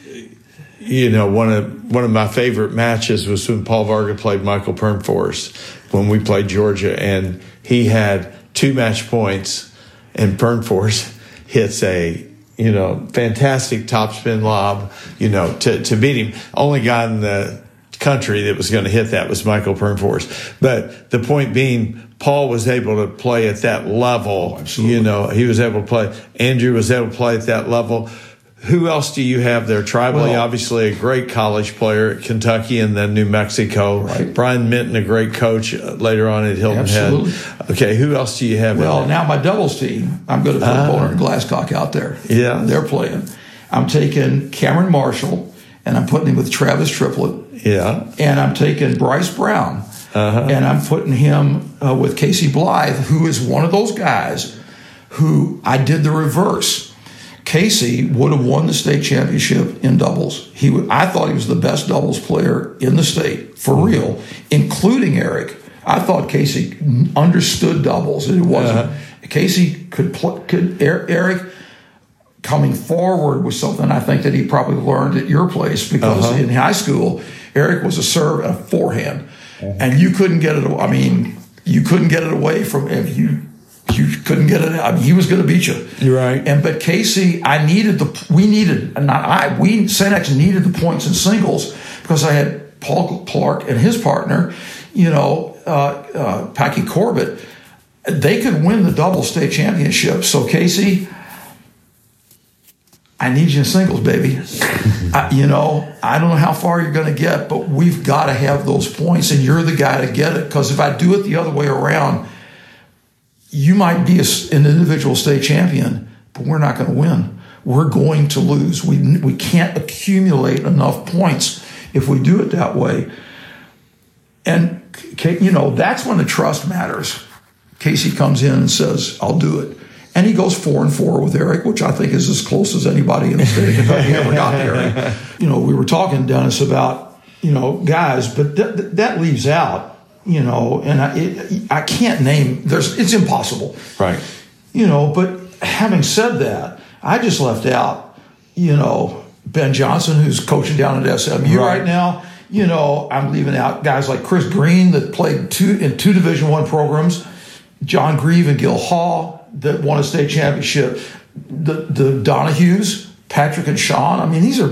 Speaker 1: you know, one of one of my favorite matches was when Paul Varga played Michael Pernforce when we played Georgia, and he had two match points, and Pernforce hits a, you know, fantastic topspin lob, you know, to, to beat him. Only guy in the country that was going to hit that was Michael Pernforce. But the point being, Paul was able to play at that level.
Speaker 2: Oh,
Speaker 1: you know, he was able to play. Andrew was able to play at that level. Who else do you have there? Tribally, well, obviously a great college player at Kentucky and then New Mexico.
Speaker 2: Right.
Speaker 1: Brian Minton, a great coach later on at Hilton
Speaker 2: Absolutely.
Speaker 1: Head. Okay, who else do you have?
Speaker 2: Well, now my doubles team, I'm going to put uh, Boner and Glasscock out there.
Speaker 1: Yeah.
Speaker 2: They're playing. I'm taking Cameron Marshall, and I'm putting him with Travis Triplett.
Speaker 1: Yeah.
Speaker 2: And I'm taking Bryce Brown,
Speaker 1: uh-huh.
Speaker 2: and I'm putting him uh, with Casey Blythe, who is one of those guys who I did the reverse. Casey would have won the state championship in doubles. He, w- I thought he was the best doubles player in the state, for real, including Eric. I thought Casey understood doubles. It wasn't. Uh-huh. Casey could, pl- could Eric coming forward was something I think that he probably learned at your place, because uh-huh. in high school, Eric was a serve and a forehand, uh-huh. and you couldn't get it. I mean, you couldn't get it away from if you. You couldn't get it. I mean, he was going to beat you.
Speaker 1: You're right.
Speaker 2: And but Casey, I needed the. We needed not I. We Saint X needed the points in singles because I had Paul Clark and his partner, you know, uh, uh, Packy Corbett. They could win the double state championship. So Casey, I need you in singles, baby. I, you know, I don't know how far you're going to get, but we've got to have those points, and you're the guy to get it. Because if I do it the other way around, you might be a, an individual state champion, but we're not going to win. We're going to lose. We we can't accumulate enough points if we do it that way. And, you know, that's when the trust matters. Casey comes in and says, I'll do it. And he goes four and four with Eric, which I think is as close as anybody in the state of Kentucky ever got there. You know, we were talking, Dennis, about, you know, guys, but th- th- that leaves out, you know, and I, it, I can't name, there's, it's impossible.
Speaker 1: Right.
Speaker 2: You know, but having said that, I just left out, you know, Ben Johnson, who's coaching down at S M U right, right now. You know, I'm leaving out guys like Chris Green that played two in two Division One programs, John Grieve and Gil Hall that won a state championship, the, the Donahues, Patrick and Sean. I mean, these are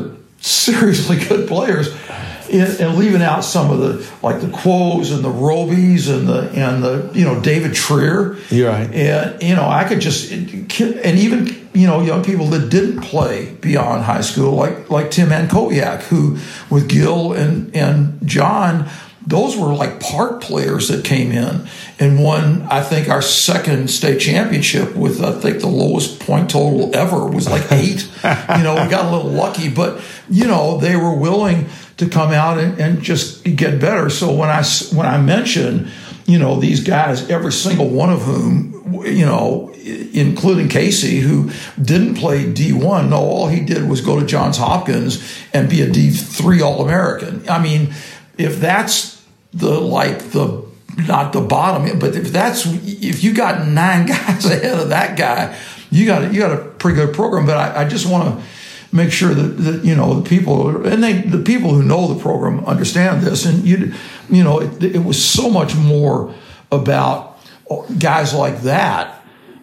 Speaker 2: seriously good players, and, and leaving out some of the like the Quos and the Robies and the and the you know David Trier.
Speaker 1: You're right.
Speaker 2: And you know I could just and even you know young people that didn't play beyond high school, like like Tim Ankowiak, who with Gil and and John. Those were like part players that came in and won, I think, our second state championship with, I think, the lowest point total ever was like eight. You know, we got a little lucky, but, you know, they were willing to come out and, and just get better. So when I, when I mention, you know, these guys, every single one of whom, you know, including Casey, who didn't play D one, no, all he did was go to Johns Hopkins and be a D three All-American. I mean, if that's the like the not the bottom, but if that's if you got nine guys ahead of that guy, you got you got a pretty good program. But I, I just want to make sure that, that you know the people and they the people who know the program understand this. And you you know it, it was so much more about guys like that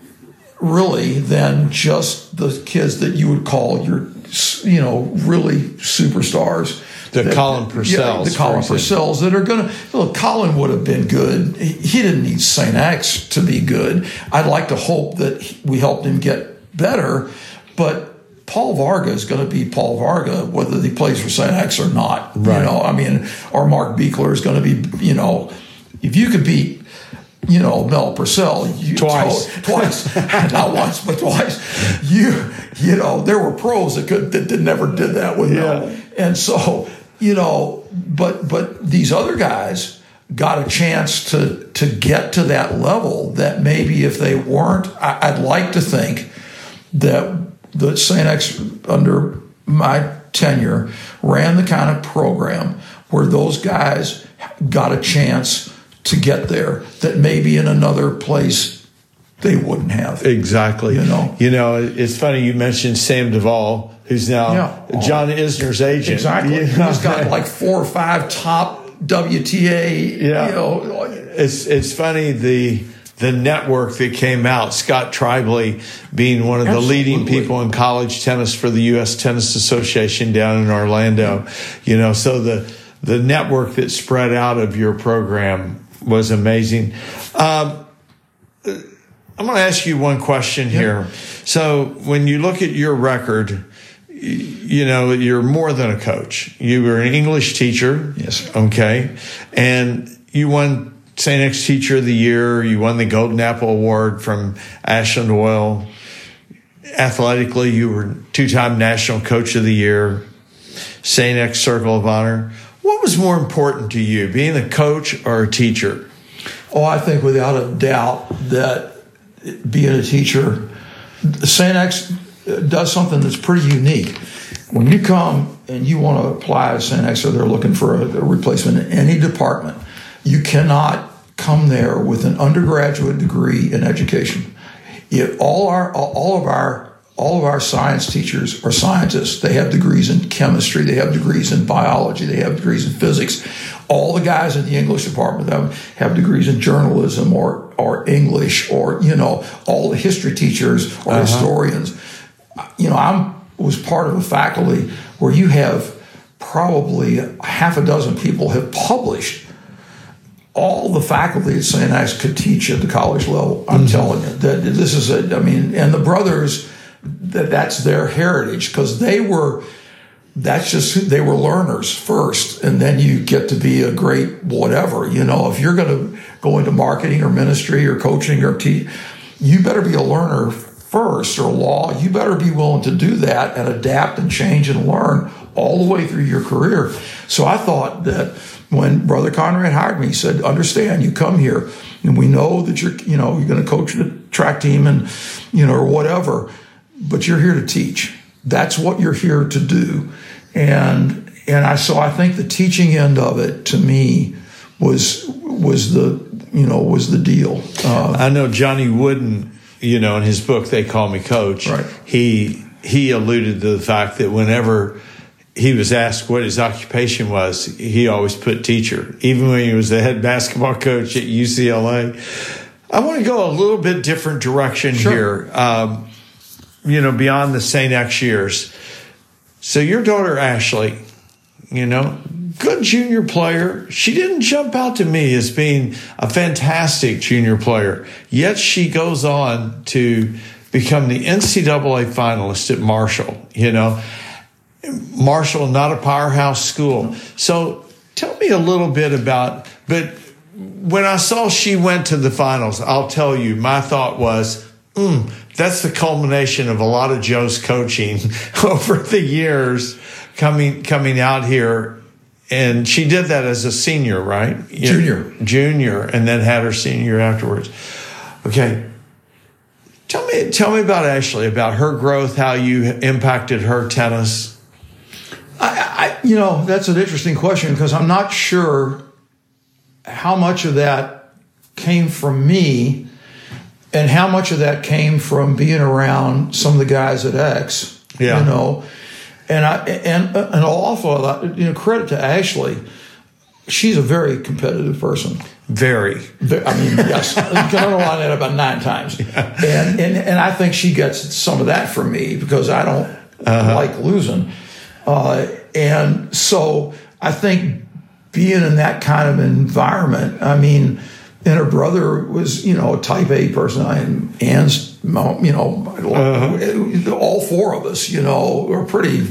Speaker 2: really than just the kids that you would call your you know really superstars.
Speaker 1: The
Speaker 2: that,
Speaker 1: Colin Purcells.
Speaker 2: Yeah, the Colin Purcells that are going to... Look, Colin would have been good. He, he didn't need Saint X to be good. I'd like to hope that we helped him get better, but Paul Varga is going to be Paul Varga, whether he plays for Saint X or not.
Speaker 1: Right.
Speaker 2: You know, I mean, or Mark Beekler is going to be, you know... If you could beat, you know, Mel Purcell... You
Speaker 1: twice.
Speaker 2: Told, twice. Not once, but twice. You, you know, there were pros that, could, that never did that with
Speaker 1: yeah.
Speaker 2: Mel. And so... You know, but but these other guys got a chance to to get to that level that maybe if they weren't, I, I'd like to think that the Saint X under my tenure ran the kind of program where those guys got a chance to get there that maybe in another place they wouldn't have.
Speaker 1: Exactly.
Speaker 2: You know,
Speaker 1: you know, it's funny you mentioned Sam Duvall, who's now yeah. John Isner's agent.
Speaker 2: Exactly.
Speaker 1: You know?
Speaker 2: He's got like four or five top W T A.
Speaker 1: Yeah.
Speaker 2: You know,
Speaker 1: it's it's funny the the network that came out. Scott Tribely being one of Absolutely. the leading people in college tennis for the U S Tennis Association down in Orlando. You know, so the the network that spread out of your program was amazing. Um, I'm going to ask you one question here. Yeah. So when you look at your record, you know, you're more than a coach. You were an English teacher.
Speaker 2: Yes.
Speaker 1: Okay. And you won Saint X Teacher of the Year. You won the Golden Apple Award from Ashland Oil. Athletically, you were two-time National Coach of the Year, Saint X Circle of Honor. What was more important to you, being a coach or a teacher?
Speaker 2: Oh, I think without a doubt that being a teacher, Saint X does something that's pretty unique. When you come and you want to apply to Saint X or they're looking for a, a replacement in any department, you cannot come there with an undergraduate degree in education. It, all our, all of our, all of our science teachers are scientists. They have degrees in chemistry. They have degrees in biology. They have degrees in physics. All the guys in the English department have, have degrees in journalism or, or English or, you know, all the history teachers or uh-huh. historians. You know, I was part of a faculty where you have probably half a dozen people have published. All the faculty at Saint X could teach at the college level. I'm mm-hmm. telling you that this is a, I mean, and the brothers, that that's their heritage because they were, that's just, they were learners first. And then you get to be a great whatever, you know, if you're going to go into marketing or ministry or coaching or teach, you better be a learner first or law. You better be willing to do that and adapt and change and learn all the way through your career. So I thought that when Brother Conrad hired me, he said, understand, you come here and we know that you're, you know, you're going to coach the track team and, you know, or whatever, but you're here to teach. That's what you're here to do. And, and I, so I think the teaching end of it to me was, was the, you know, was the deal. Uh,
Speaker 1: I know Johnny Wooden, you know, in his book, They Call Me Coach,
Speaker 2: right.
Speaker 1: he, he alluded to the fact that whenever he was asked what his occupation was, he always put teacher, even when he was the head basketball coach at U C L A. I want to go a little bit different direction
Speaker 2: sure.
Speaker 1: here, um, you know, beyond the Saint X years. So your daughter, Ashley, you know, good junior player. She didn't jump out to me as being a fantastic junior player. Yet she goes on to become the N C double A finalist at Marshall, you know. Marshall, not a powerhouse school. So tell me a little bit about, but when I saw she went to the finals, I'll tell you, my thought was, mm, that's the culmination of a lot of Joe's coaching over the years coming coming out here. And she did that as a senior, right?
Speaker 2: Junior.
Speaker 1: Junior, and then had her senior year afterwards. Okay. Tell me, tell me about Ashley, about her growth, how you impacted her tennis.
Speaker 2: I, I, you know, that's an interesting question because I'm not sure how much of that came from me and how much of that came from being around some of the guys at X.
Speaker 1: Yeah.
Speaker 2: You know, and I and and awful, you know, credit to Ashley. She's a very competitive person.
Speaker 1: Very.
Speaker 2: I mean, yes. I can underline that about nine times. Yeah. And, and and I think she gets some of that from me because I don't uh-huh. like losing. Uh, and so I think being in that kind of environment, I mean, and her brother was, you know, a type A person. And Ann's, you know, uh-huh. all four of us, you know, are pretty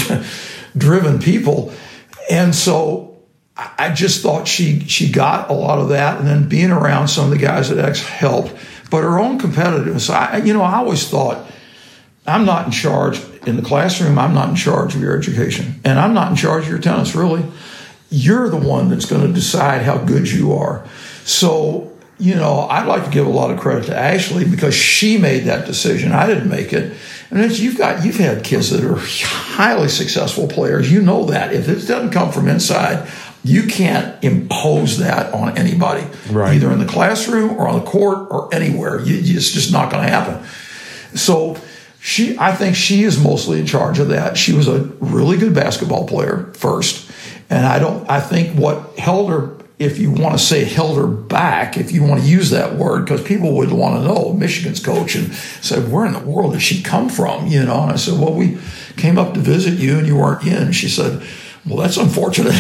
Speaker 2: driven people. And so I just thought she she got a lot of that, and then being around some of the guys at X helped. But her own competitiveness, I, you know, I always thought, I'm not in charge in the classroom. I'm not in charge of your education, and I'm not in charge of your tennis. Really, you're the one that's going to decide how good you are. So, you know, I'd like to give a lot of credit to Ashley because she made that decision. I didn't make it. And it's, you've got you've had kids that are highly successful players. You know that if it doesn't come from inside, you can't impose that on anybody,
Speaker 1: right.
Speaker 2: Either in the classroom or on the court or anywhere. You, it's just not going to happen. So she, I think she is mostly in charge of that. She was a really good basketball player first, and I don't. I think what held her, if you want to say held her back, if you want to use that word, because people would want to know Michigan's coach and said, where in the world did she come from? You know, and I said, well, we came up to visit you and you weren't in. She said, well, that's unfortunate.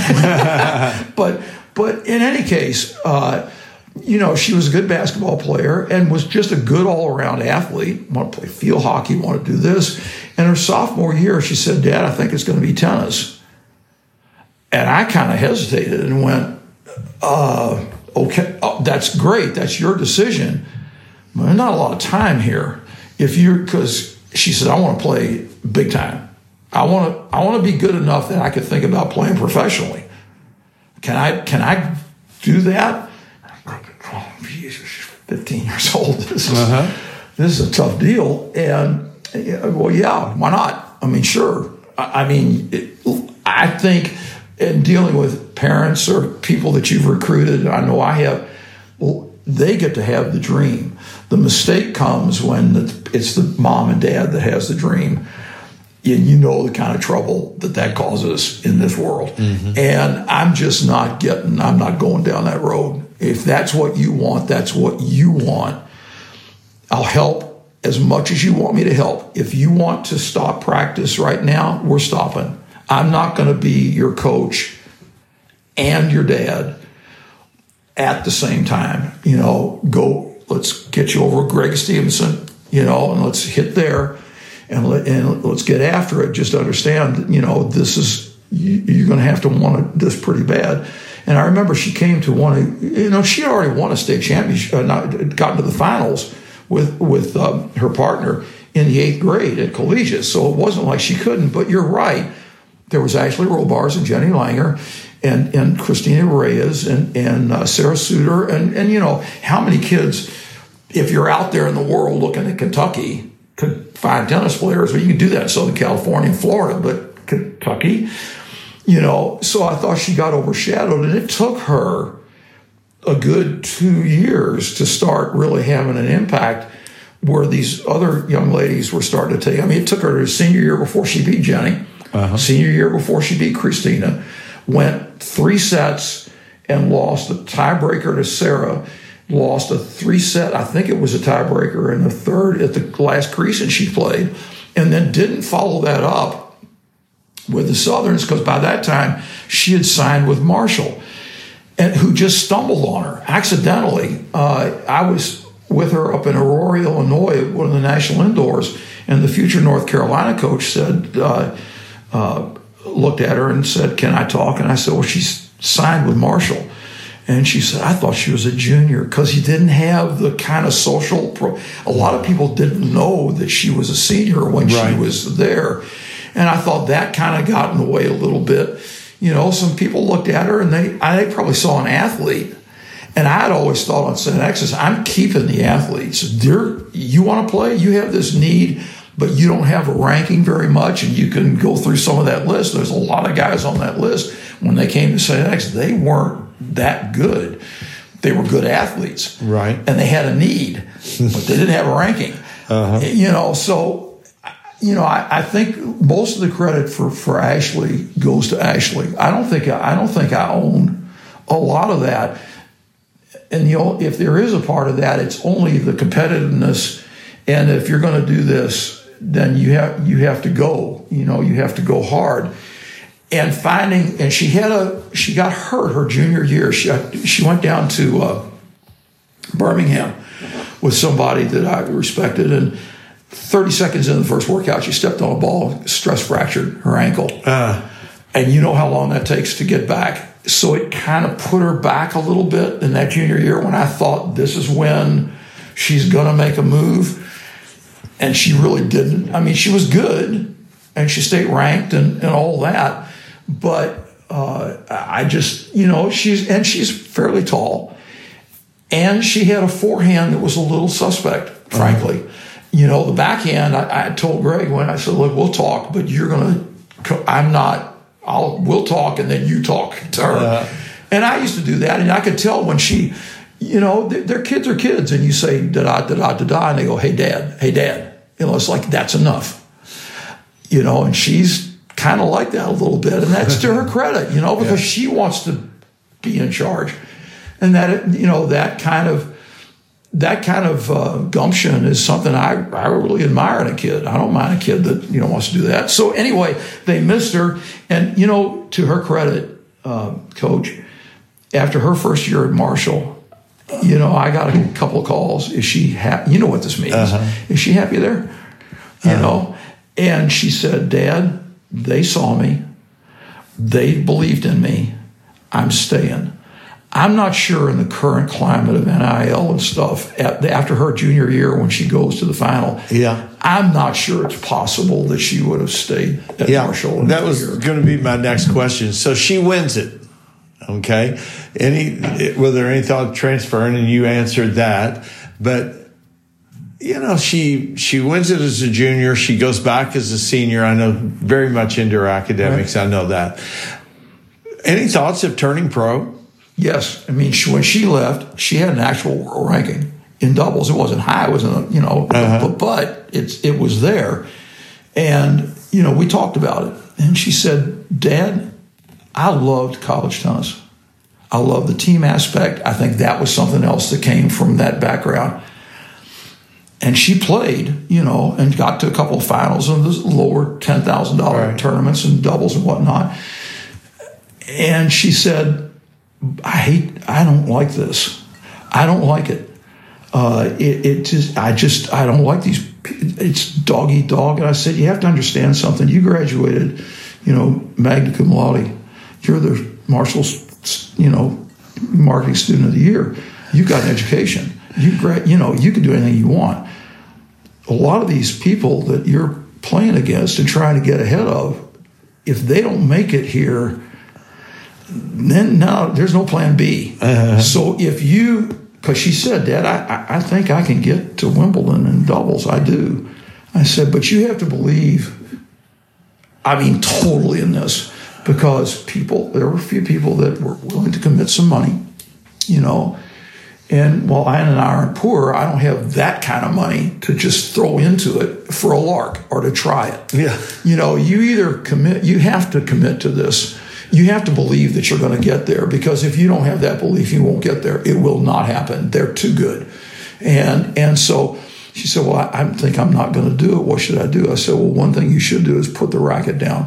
Speaker 2: but but in any case, uh, you know, she was a good basketball player and was just a good all-around athlete. Want to play field hockey, want to do this. And her sophomore year, she said, Dad, I think it's going to be tennis. And I kind of hesitated and went, uh, okay, oh, that's great. That's your decision. But there's not a lot of time here. If you, because she said, I want to play big time. I want to, I want to be good enough that I could think about playing professionally. Can I, can I do that? Oh, Jesus, fifteen years old. This is, uh-huh. this is a tough deal. And well, yeah, why not? I mean, sure. I, I mean, it, I think in dealing with parents or people that you've recruited, I know I have, well, they get to have the dream. The mistake comes when it's the mom and dad that has the dream. And you know the kind of trouble that that causes in this world. Mm-hmm. And I'm just not getting, I'm not going down that road. If that's what you want, that's what you want. I'll help as much as you want me to help. If you want to stop practice right now, we're stopping. I'm not going to be your coach and your dad at the same time. You know, go, let's get you over Greg Stevenson, you know, and let's hit there. And, let, and let's get after it. Just understand, you know, this is, you, you're going to have to want this pretty bad. And I remember she came to one of, you know, she had already won a state championship, uh, not, gotten to the finals with, with um, her partner in the eighth grade at collegiate. So it wasn't like she couldn't, but you're right. There was Ashley Robars and Jenny Langer and, and Christina Reyes and, and uh, Sarah Suter. And, and, you know, how many kids, if you're out there in the world looking at Kentucky, could find tennis players, but you can do that in Southern California and Florida, but Kentucky, you know, so I thought she got overshadowed, and it took her a good two years to start really having an impact where these other young ladies were starting to take. I mean, it took her her senior year before she beat Jenny, uh-huh. senior year before she beat Christina, went three sets and lost the tiebreaker to Sarah, lost a three-set, I think it was a tiebreaker in the third at the last crease and she played, and then didn't follow that up with the Southerns, because by that time she had signed with Marshall, and who just stumbled on her accidentally. Uh, I was with her up in Aurora, Illinois, at one of the national indoors, and the future North Carolina coach said, uh, uh, looked at her and said, "Can I talk?" And I said, "Well, she's signed with Marshall." And she said, "I thought she was a junior," because he didn't have the kind of social pro. A lot of people didn't know that she was a senior when right. she was there. And I thought that kind of got in the way a little bit. You know, some people looked at her and they, I, they probably saw an athlete. And I'd always thought on Saint X's, I'm keeping the athletes. They're, you want to play? You have this need, but you don't have a ranking very much, and you can go through some of that list. There's a lot of guys on that list. When they came to Saint X, they weren't that good. They were good athletes.
Speaker 1: Right.
Speaker 2: And they had a need, but they didn't have a ranking. Uh-huh. You know, so, you know, I, I think most of the credit for, for Ashley goes to Ashley. I don't think I don't think I own a lot of that. And you know, if there is a part of that, it's only the competitiveness. And if you're going to do this, then you have you have to go. You know, you have to go hard. And finding, and she had a, she got hurt her junior year. She she went down to uh, Birmingham with somebody that I respected, and thirty seconds into the first workout, she stepped on a ball, stress fractured her ankle. Uh. And you know how long that takes to get back. So it kind of put her back a little bit in that junior year when I thought this is when she's going to make a move. And she really didn't. I mean, she was good, and she stayed ranked and, and all that. But uh, I just, you know, she's, and she's fairly tall. And she had a forehand that was a little suspect, frankly. Uh-huh. You know, the backhand, I, I told Greg when I said, look, we'll talk, but you're going to, I'm not, I'll, we'll talk, and then you talk to her. Uh-huh. And I used to do that, and I could tell when she, you know, their, their kids are kids, and you say da-da, da-da, da-da, and they go, hey, Dad, hey, Dad. You know, it's like, that's enough. You know, and she's kind of like that a little bit, and that's to her credit, you know, because yeah. she wants to be in charge. And that, you know, that kind of, that kind of uh, gumption is something I, I really admire in a kid. I don't mind a kid that, you know, wants to do that. So anyway, they missed her. And, you know, to her credit, uh, Coach, after her first year at Marshall, you know, I got a couple of calls. Is she happy? You know what this means. Uh-huh. Is she happy there? You uh-huh. know? And she said, Dad, they saw me. They believed in me. I'm staying. I'm not sure in the current climate of N I L and stuff, after her junior year when she goes to the final,
Speaker 1: yeah,
Speaker 2: I'm not sure it's possible that she would have stayed at
Speaker 1: yeah,
Speaker 2: Marshall.
Speaker 1: That was going to be my next question. So she wins it, okay? Any, were there any thought of transferring? And you answered that. But, you know, she she wins it as a junior. She goes back as a senior. I know very much into her academics. Right. I know that. Any thoughts of turning pro?
Speaker 2: Yes. I mean, she, when she left, she had an actual world ranking in doubles. It wasn't high. It wasn't, you know, uh-huh. but, but it's it was there. And, you know, we talked about it. And she said, Dad, I loved college tennis. I love the team aspect. I think that was something else that came from that background. And she played, you know, and got to a couple of finals in the lower ten thousand dollars right. tournaments and doubles and whatnot. And she said, I hate, I don't like this. I don't like it. Uh, it, it just, I just, I don't like these, it's dog eat dog. And I said, you have to understand something. You graduated, you know, magna cum laude. You're the Marshall's, you know, marketing student of the year. You got an education. You gra- you know, you can do anything you want. A lot of these people that you're playing against and trying to get ahead of, if they don't make it here, then no, there's no plan B. Uh-huh. So if you, because she said, Dad, I, I think I can get to Wimbledon in doubles. I do. I said, but you have to believe, I mean, totally in this, because people, there were a few people that were willing to commit some money, you know. And while Ann and I aren't poor, I don't have that kind of money to just throw into it for a lark or to try it.
Speaker 1: Yeah.
Speaker 2: You know, you either commit, you have to commit to this. You have to believe that you're going to get there, because if you don't have that belief, you won't get there. It will not happen. They're too good. And and so she said, well, I, I think I'm not going to do it. What should I do? I said, well, one thing you should do is put the racket down.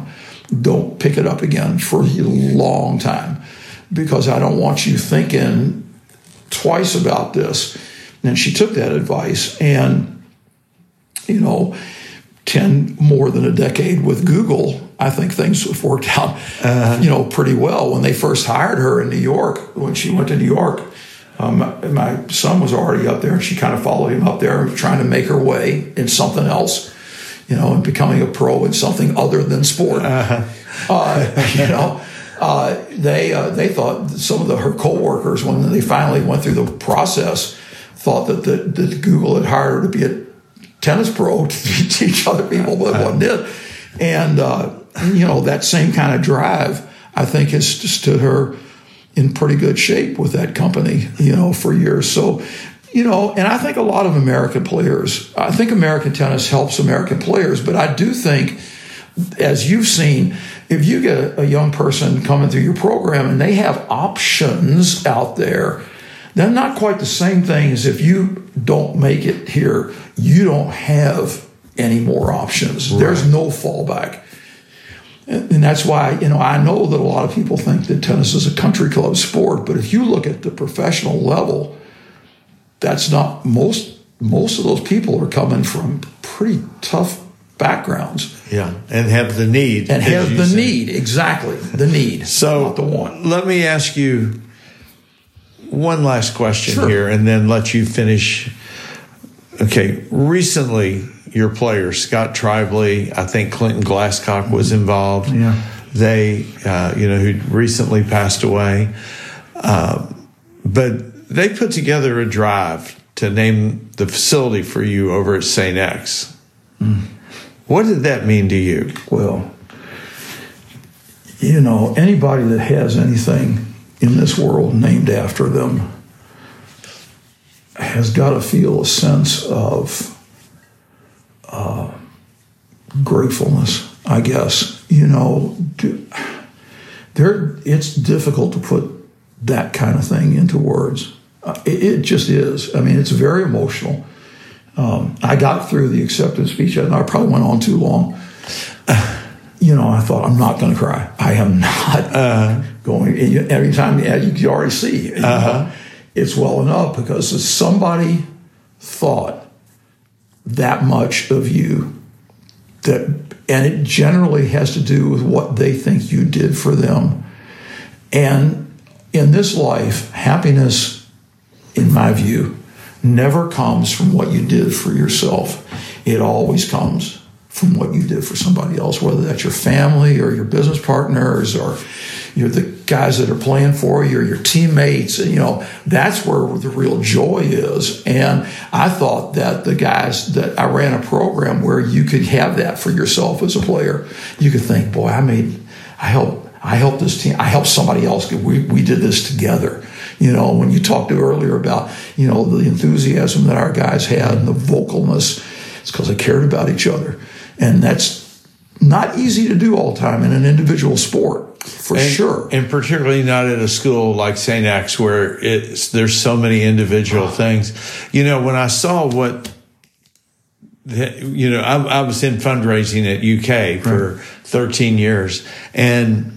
Speaker 2: don't pick it up again for a long time, because I don't want you thinking twice about this. And she took that advice, and, you know, ten more than a decade with Google, I think things have worked out, uh, you know, pretty well. When they first hired her in New York, when she went to New York, um, my son was already up there, and she kind of followed him up there, trying to make her way in something else, you know, and becoming a pro in something other than sport. Uh-huh. Uh, you know, uh, they uh, they thought some of the, her coworkers, when they finally went through the process, thought that, that, that Google had hired her to be a tennis pro to teach other people, but wasn't it. And, uh, you know, that same kind of drive, I think, has stood her in pretty good shape with that company, you know, for years. So, you know, and I think a lot of American players, I think American tennis helps American players, but I do think, as you've seen, if you get a, a young person coming through your program and they have options out there, they're not quite the same thing as if you don't make it here, you don't have any more options. Right. There's no fallback. And, and that's why, you know, I know that a lot of people think that tennis is a country club sport, but if you look at the professional level, that's not, most most of those people are coming from pretty tough backgrounds.
Speaker 1: Yeah, and have the need.
Speaker 2: And have the need, exactly, the need,
Speaker 1: so
Speaker 2: not the want.
Speaker 1: Let me ask you one last question
Speaker 2: Sure.
Speaker 1: here, and then let you finish. Okay, recently, your players, Scott Tribely, I think Clinton Glasscock was involved.
Speaker 2: Yeah.
Speaker 1: They, uh, you know, who recently passed away. Uh, but they put together a drive to name the facility for you over at Saint X. Mm. What did that mean to you?
Speaker 2: Well, you know, anybody that has anything in this world named after them has got to feel a sense of uh, gratefulness, I guess. You know, do, there, it's difficult to put that kind of thing into words. Uh, it, it just is. I mean, it's very emotional. Um, I got through the acceptance speech, and I probably went on too long. You know, I thought, I'm not going to cry. I am not uh, going. Every time you, you already see, you
Speaker 1: uh-huh.
Speaker 2: know, it's welling up because somebody thought that much of you, that, and it generally has to do with what they think you did for them. And in this life, happiness, in my view, never comes from what you did for yourself. It always comes from what you did for somebody else, whether that's your family or your business partners or you're the guys that are playing for you or your teammates. And, you know, that's where the real joy is. And I thought that the guys that I ran a program where you could have that for yourself as a player. You could think, boy, I made, I helped, I helped this team. I helped somebody else. We, we did this together. You know, when you talked to earlier about, you know, the enthusiasm that our guys had and the vocalness, it's because they cared about each other. And that's not easy to do all the time in an individual sport, for
Speaker 1: and,
Speaker 2: sure.
Speaker 1: And particularly not at a school like Saint X where it's, there's so many individual things. You know, when I saw what, you know, I, I was in fundraising at U K for right. thirteen years. And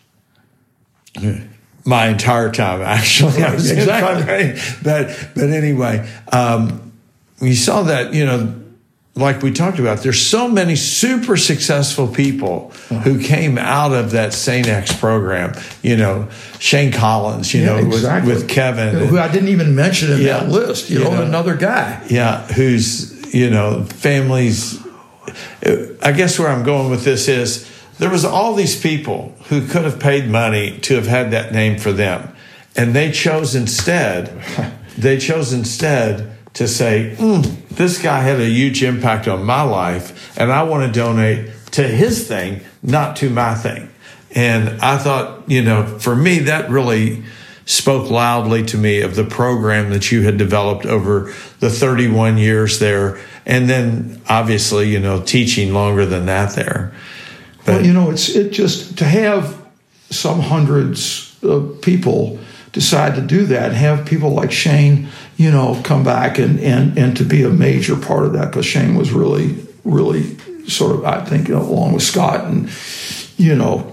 Speaker 1: my entire time, actually.
Speaker 2: Right,
Speaker 1: I was
Speaker 2: exactly.
Speaker 1: in fundraising. But, but anyway, um, you saw that, you know, like we talked about, there's so many super successful people who came out of that Saint X program. You know, Shane Collins, you
Speaker 2: yeah,
Speaker 1: know,
Speaker 2: exactly.
Speaker 1: with, with Kevin.
Speaker 2: Who I didn't even mention in
Speaker 1: yeah,
Speaker 2: that list, you, you know, know, another guy.
Speaker 1: Yeah, who's, you know, families. I guess where I'm going with this is there was all these people who could have paid money to have had that name for them. And they chose instead, they chose instead to say, mm, this guy had a huge impact on my life, and I want to donate to his thing, not to my thing. And I thought, you know, for me, that really spoke loudly to me of the program that you had developed over the thirty-one years there. And then obviously, you know, teaching longer than that there. But,
Speaker 2: well, you know, it's it just to have some hundreds of people decide to do that and have people like Shane, you know, come back and, and, and to be a major part of that, because Shane was really, really sort of, I think, you know, along with Scott and you know,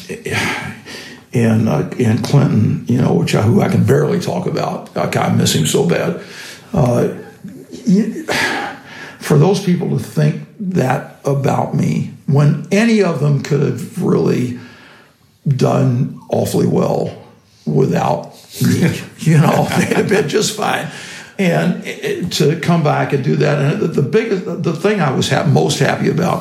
Speaker 2: and uh, and Clinton, you know, which I, who I can barely talk about. I, I miss him so bad. Uh, you, for those people to think that about me, when any of them could have really done awfully well without me, you know, they'd have been just fine. And it, to come back and do that, and the, the biggest, the thing I was ha- most happy about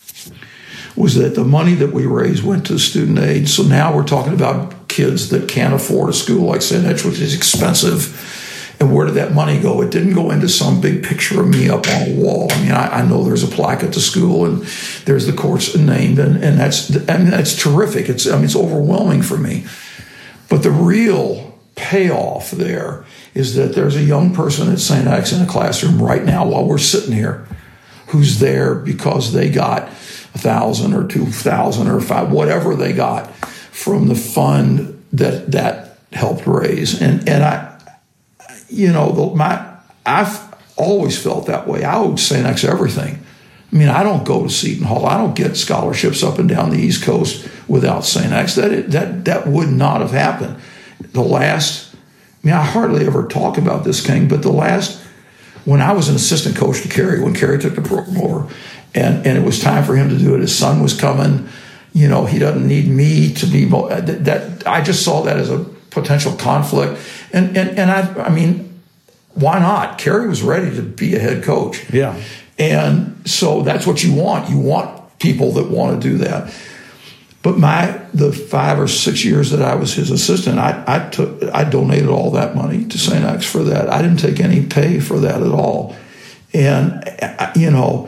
Speaker 2: was that the money that we raised went to student aid. So now we're talking about kids that can't afford a school like Saint X, which is expensive. And where did that money go? It didn't go into some big picture of me up on a wall. I mean, I, I know there's a plaque at the school, and there's the courts named, and, and that's I mean that's terrific. It's I mean it's overwhelming for me. But the real payoff there is that there's a young person at Saint X in a classroom right now while we're sitting here, who's there because they got a thousand or two thousand or five, whatever they got from the fund that that helped raise, and and I. You know, the, my I've always felt that way. I owed Saint X everything. I mean, I don't go to Seton Hall. I don't get scholarships up and down the East Coast without Saint X. That that that would not have happened. The last, I mean, I hardly ever talk about this, King, but the last, when I was an assistant coach to Kerry, when Kerry took the program over, and, and it was time for him to do it, his son was coming. You know, he doesn't need me to be, that, that I just saw that as a potential conflict. And and and I I mean, why not? Kerry was ready to be a head coach.
Speaker 1: Yeah.
Speaker 2: And so that's what you want. You want people that want to do that. But my the five or six years that I was his assistant, I I took I donated all that money to Saint X for that. I didn't take any pay for that at all. And you know,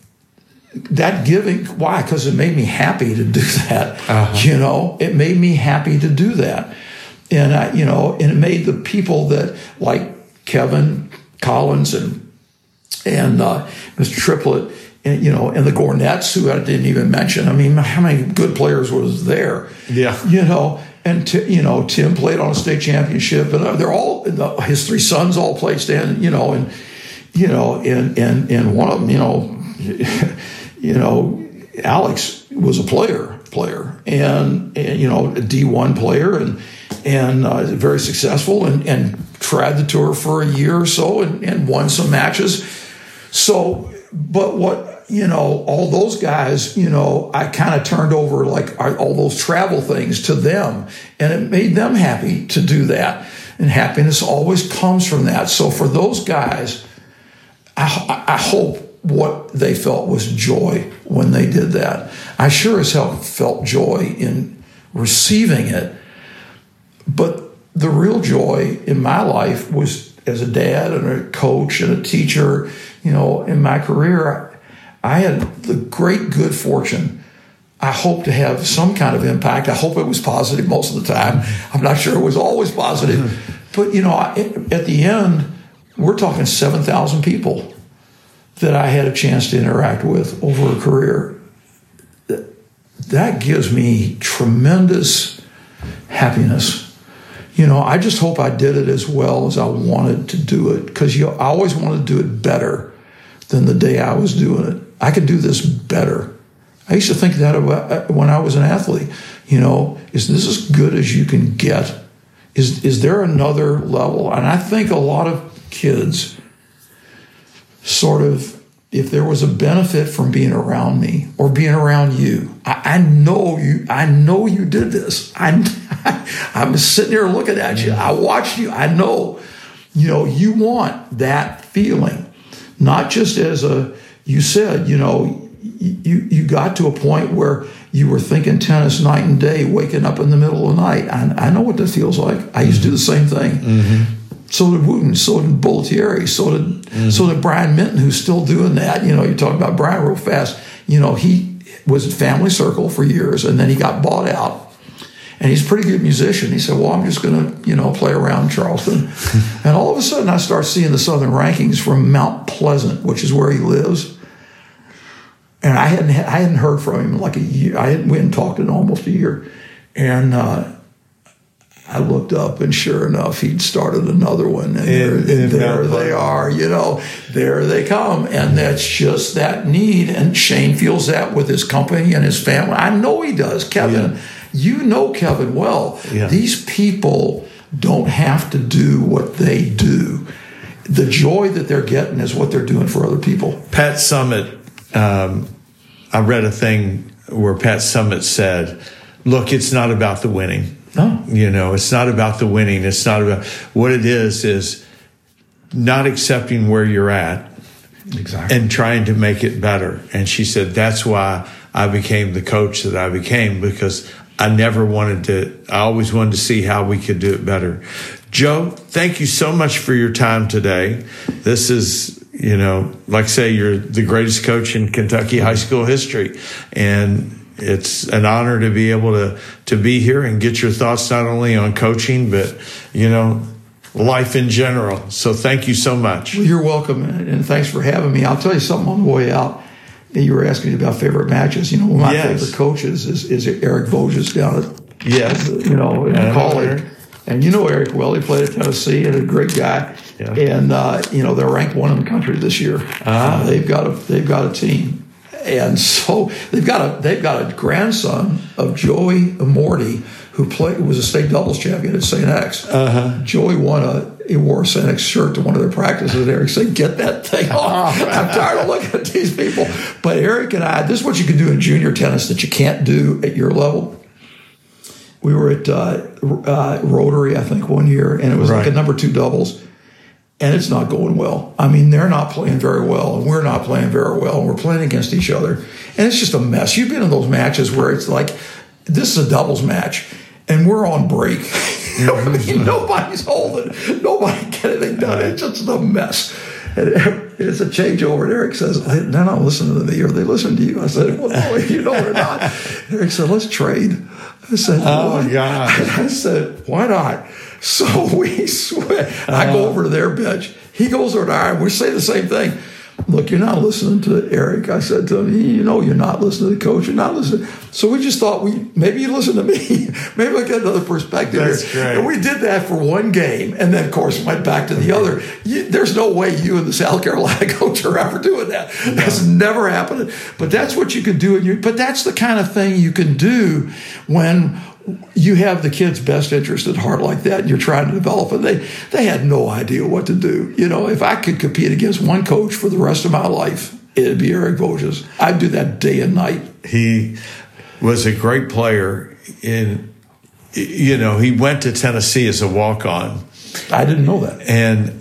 Speaker 2: that giving, why? Because it made me happy to do that. Uh-huh. You know, it made me happy to do that. And I, you know, and it made the people that like Kevin Collins and and uh, Mister Triplett, and you know, and the Gornets, who I didn't even mention. I mean, how many good players was there?
Speaker 1: Yeah,
Speaker 2: you know, and t- you know, Tim played on a state championship, and they're all his three sons all played stand. You know, and you know, and and and one of them, you know, you know, Alex was a player, player, and, and you know, a D one player, and. and uh, very successful, and, and tried the tour for a year or so, and, and won some matches. So, but what, you know, all those guys, you know, I kind of turned over like all those travel things to them, and it made them happy to do that. And happiness always comes from that. So for those guys, I, I hope what they felt was joy when they did that. I sure as hell felt joy in receiving it. But the real joy in my life was as a dad and a coach and a teacher, you know, in my career, I had the great good fortune. I hope to have some kind of impact. I hope it was positive most of the time. I'm not sure it was always positive. But, you know, at the end, we're talking seven thousand people that I had a chance to interact with over a career. That gives me tremendous happiness. You know, I just hope I did it as well as I wanted to do it, because you know, I always wanted to do it better than the day I was doing it. I could do this better. I used to think that about when I was an athlete. You know, is this as good as you can get? Is is there another level? And I think a lot of kids sort of, if there was a benefit from being around me or being around you, I, I know you. I know you did this. I, I'm sitting here looking at you. I watched you. I know. You know, you want that feeling, not just as a. You said, you know, you you got to a point where you were thinking tennis night and day, waking up in the middle of the night. I, I know what that feels like. I used to do the same thing. Mm-hmm. So did Wooten, so did Bollettieri, so did mm-hmm. so did Brian Minton, who's still doing that. You know, you talk about Brian real fast. You know, he was at Family Circle for years, and then he got bought out. And he's a pretty good musician. He said, well, I'm just going to, you know, play around in Charleston. And all of a sudden, I start seeing the Southern rankings from Mount Pleasant, which is where he lives. And I hadn't I hadn't heard from him in like a year. I hadn't, we hadn't talked in almost a year. And uh, I looked up, and sure enough, he'd started another one, and
Speaker 1: in,
Speaker 2: there,
Speaker 1: in
Speaker 2: there they are, you know, there they come, and that's just that need, and Shane feels that with his company and his family. I know he does. Kevin, yeah. You know Kevin well.
Speaker 1: Yeah.
Speaker 2: These people don't have to do what they do. The joy that they're getting is what they're doing for other people.
Speaker 1: Pat Summitt, um, I read a thing where Pat Summitt said, look, it's not about the winning.
Speaker 2: No.
Speaker 1: You know, it's not about the winning. It's not about what it is, is not accepting where you're at.
Speaker 2: Exactly.
Speaker 1: And trying to make it better. And she said, that's why I became the coach that I became, because I never wanted to, I always wanted to see how we could do it better. Joe, thank you so much for your time today. This is, you know, like I say, you're the greatest coach in Kentucky high school history. And it's an honor to be able to, to be here and get your thoughts not only on coaching, but, you know, life in general. So thank you so much.
Speaker 2: Well, you're welcome, and thanks for having me. I'll tell you something on the way out. You were asking me about favorite matches. You know, one of my
Speaker 1: yes.
Speaker 2: favorite coaches is, is Eric Voges down at,
Speaker 1: yes.
Speaker 2: you know, in college. And you know Eric well. He played at Tennessee and a great guy.
Speaker 1: Yeah.
Speaker 2: And, uh, you know, they're ranked one in the country this year.
Speaker 1: Ah.
Speaker 2: Uh, they've got a they've got a team. And so they've got a they've got a grandson of Joey Morty, who played was a state doubles champion at Saint X.
Speaker 1: Uh-huh.
Speaker 2: Joey won a he wore a Saint X shirt to one of their practices, and Eric said, "Get that thing off! I'm tired of looking at these people." But Eric and I, this is what you can do in junior tennis that you can't do at your level. We were at uh, uh, Rotary, I think, one year, and it was right. like a number two doubles. And it's not going well. I mean, they're not playing very well, and we're not playing very well, and we're playing against each other. And it's just a mess. You've been in those matches where it's like, this is a doubles match, and we're on break. I mean, nobody's holding. Nobody get anything done. It's just a mess. And it's a changeover. And Eric says, they're not listening to me. Are they listening to you? I said, well, no, you know they're not. Eric said, let's trade. I said,
Speaker 1: oh,
Speaker 2: my
Speaker 1: God.
Speaker 2: I said, why not? So we switch. I go over to their bench. He goes over to ours. We say the same thing. Look, you're not listening to Eric. I said to him, you know you're not listening to the coach. You're not listening. So we just thought, we maybe you listen to me. Maybe I get another perspective
Speaker 1: That's
Speaker 2: here.
Speaker 1: great.
Speaker 2: And we did that for one game. And then, of course, went back to the other. You, there's no way you and the South Carolina coach are ever doing that. No. That's never happened. But that's what you can do. And you, but that's the kind of thing you can do when you have the kid's best interest at heart like that, and you're trying to develop it. They they had no idea what to do. You know, if I could compete against one coach for the rest of my life, it'd be Eric Voges. I'd do that day and night.
Speaker 1: He was a great player. In, you know, he went to Tennessee as a walk-on.
Speaker 2: I didn't know that.
Speaker 1: And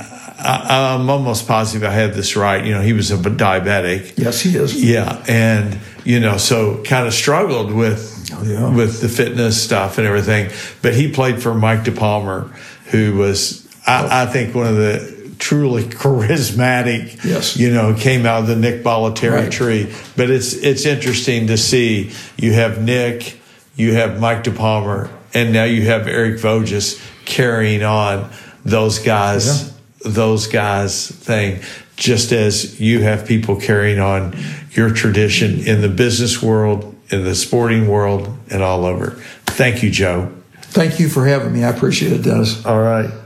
Speaker 1: I, I'm almost positive I had this right. You know, he was a diabetic.
Speaker 2: Yes, he is.
Speaker 1: Yeah, and, you know, so kind of struggled with
Speaker 2: Oh, yeah.
Speaker 1: with the fitness stuff and everything. But he played for Mike DePalmer, who was, I, I think, one of the truly charismatic,
Speaker 2: yes.
Speaker 1: you know, came out of the Nick Bollettieri
Speaker 2: right.
Speaker 1: tree. But it's it's interesting to see you have Nick, you have Mike DePalmer, and now you have Eric Voges carrying on those guys, yeah. those guys thing, just as you have people carrying on your tradition in the business world, in the sporting world, and all over. Thank you, Joe.
Speaker 2: Thank you for having me. I appreciate it, Dennis.
Speaker 1: All right.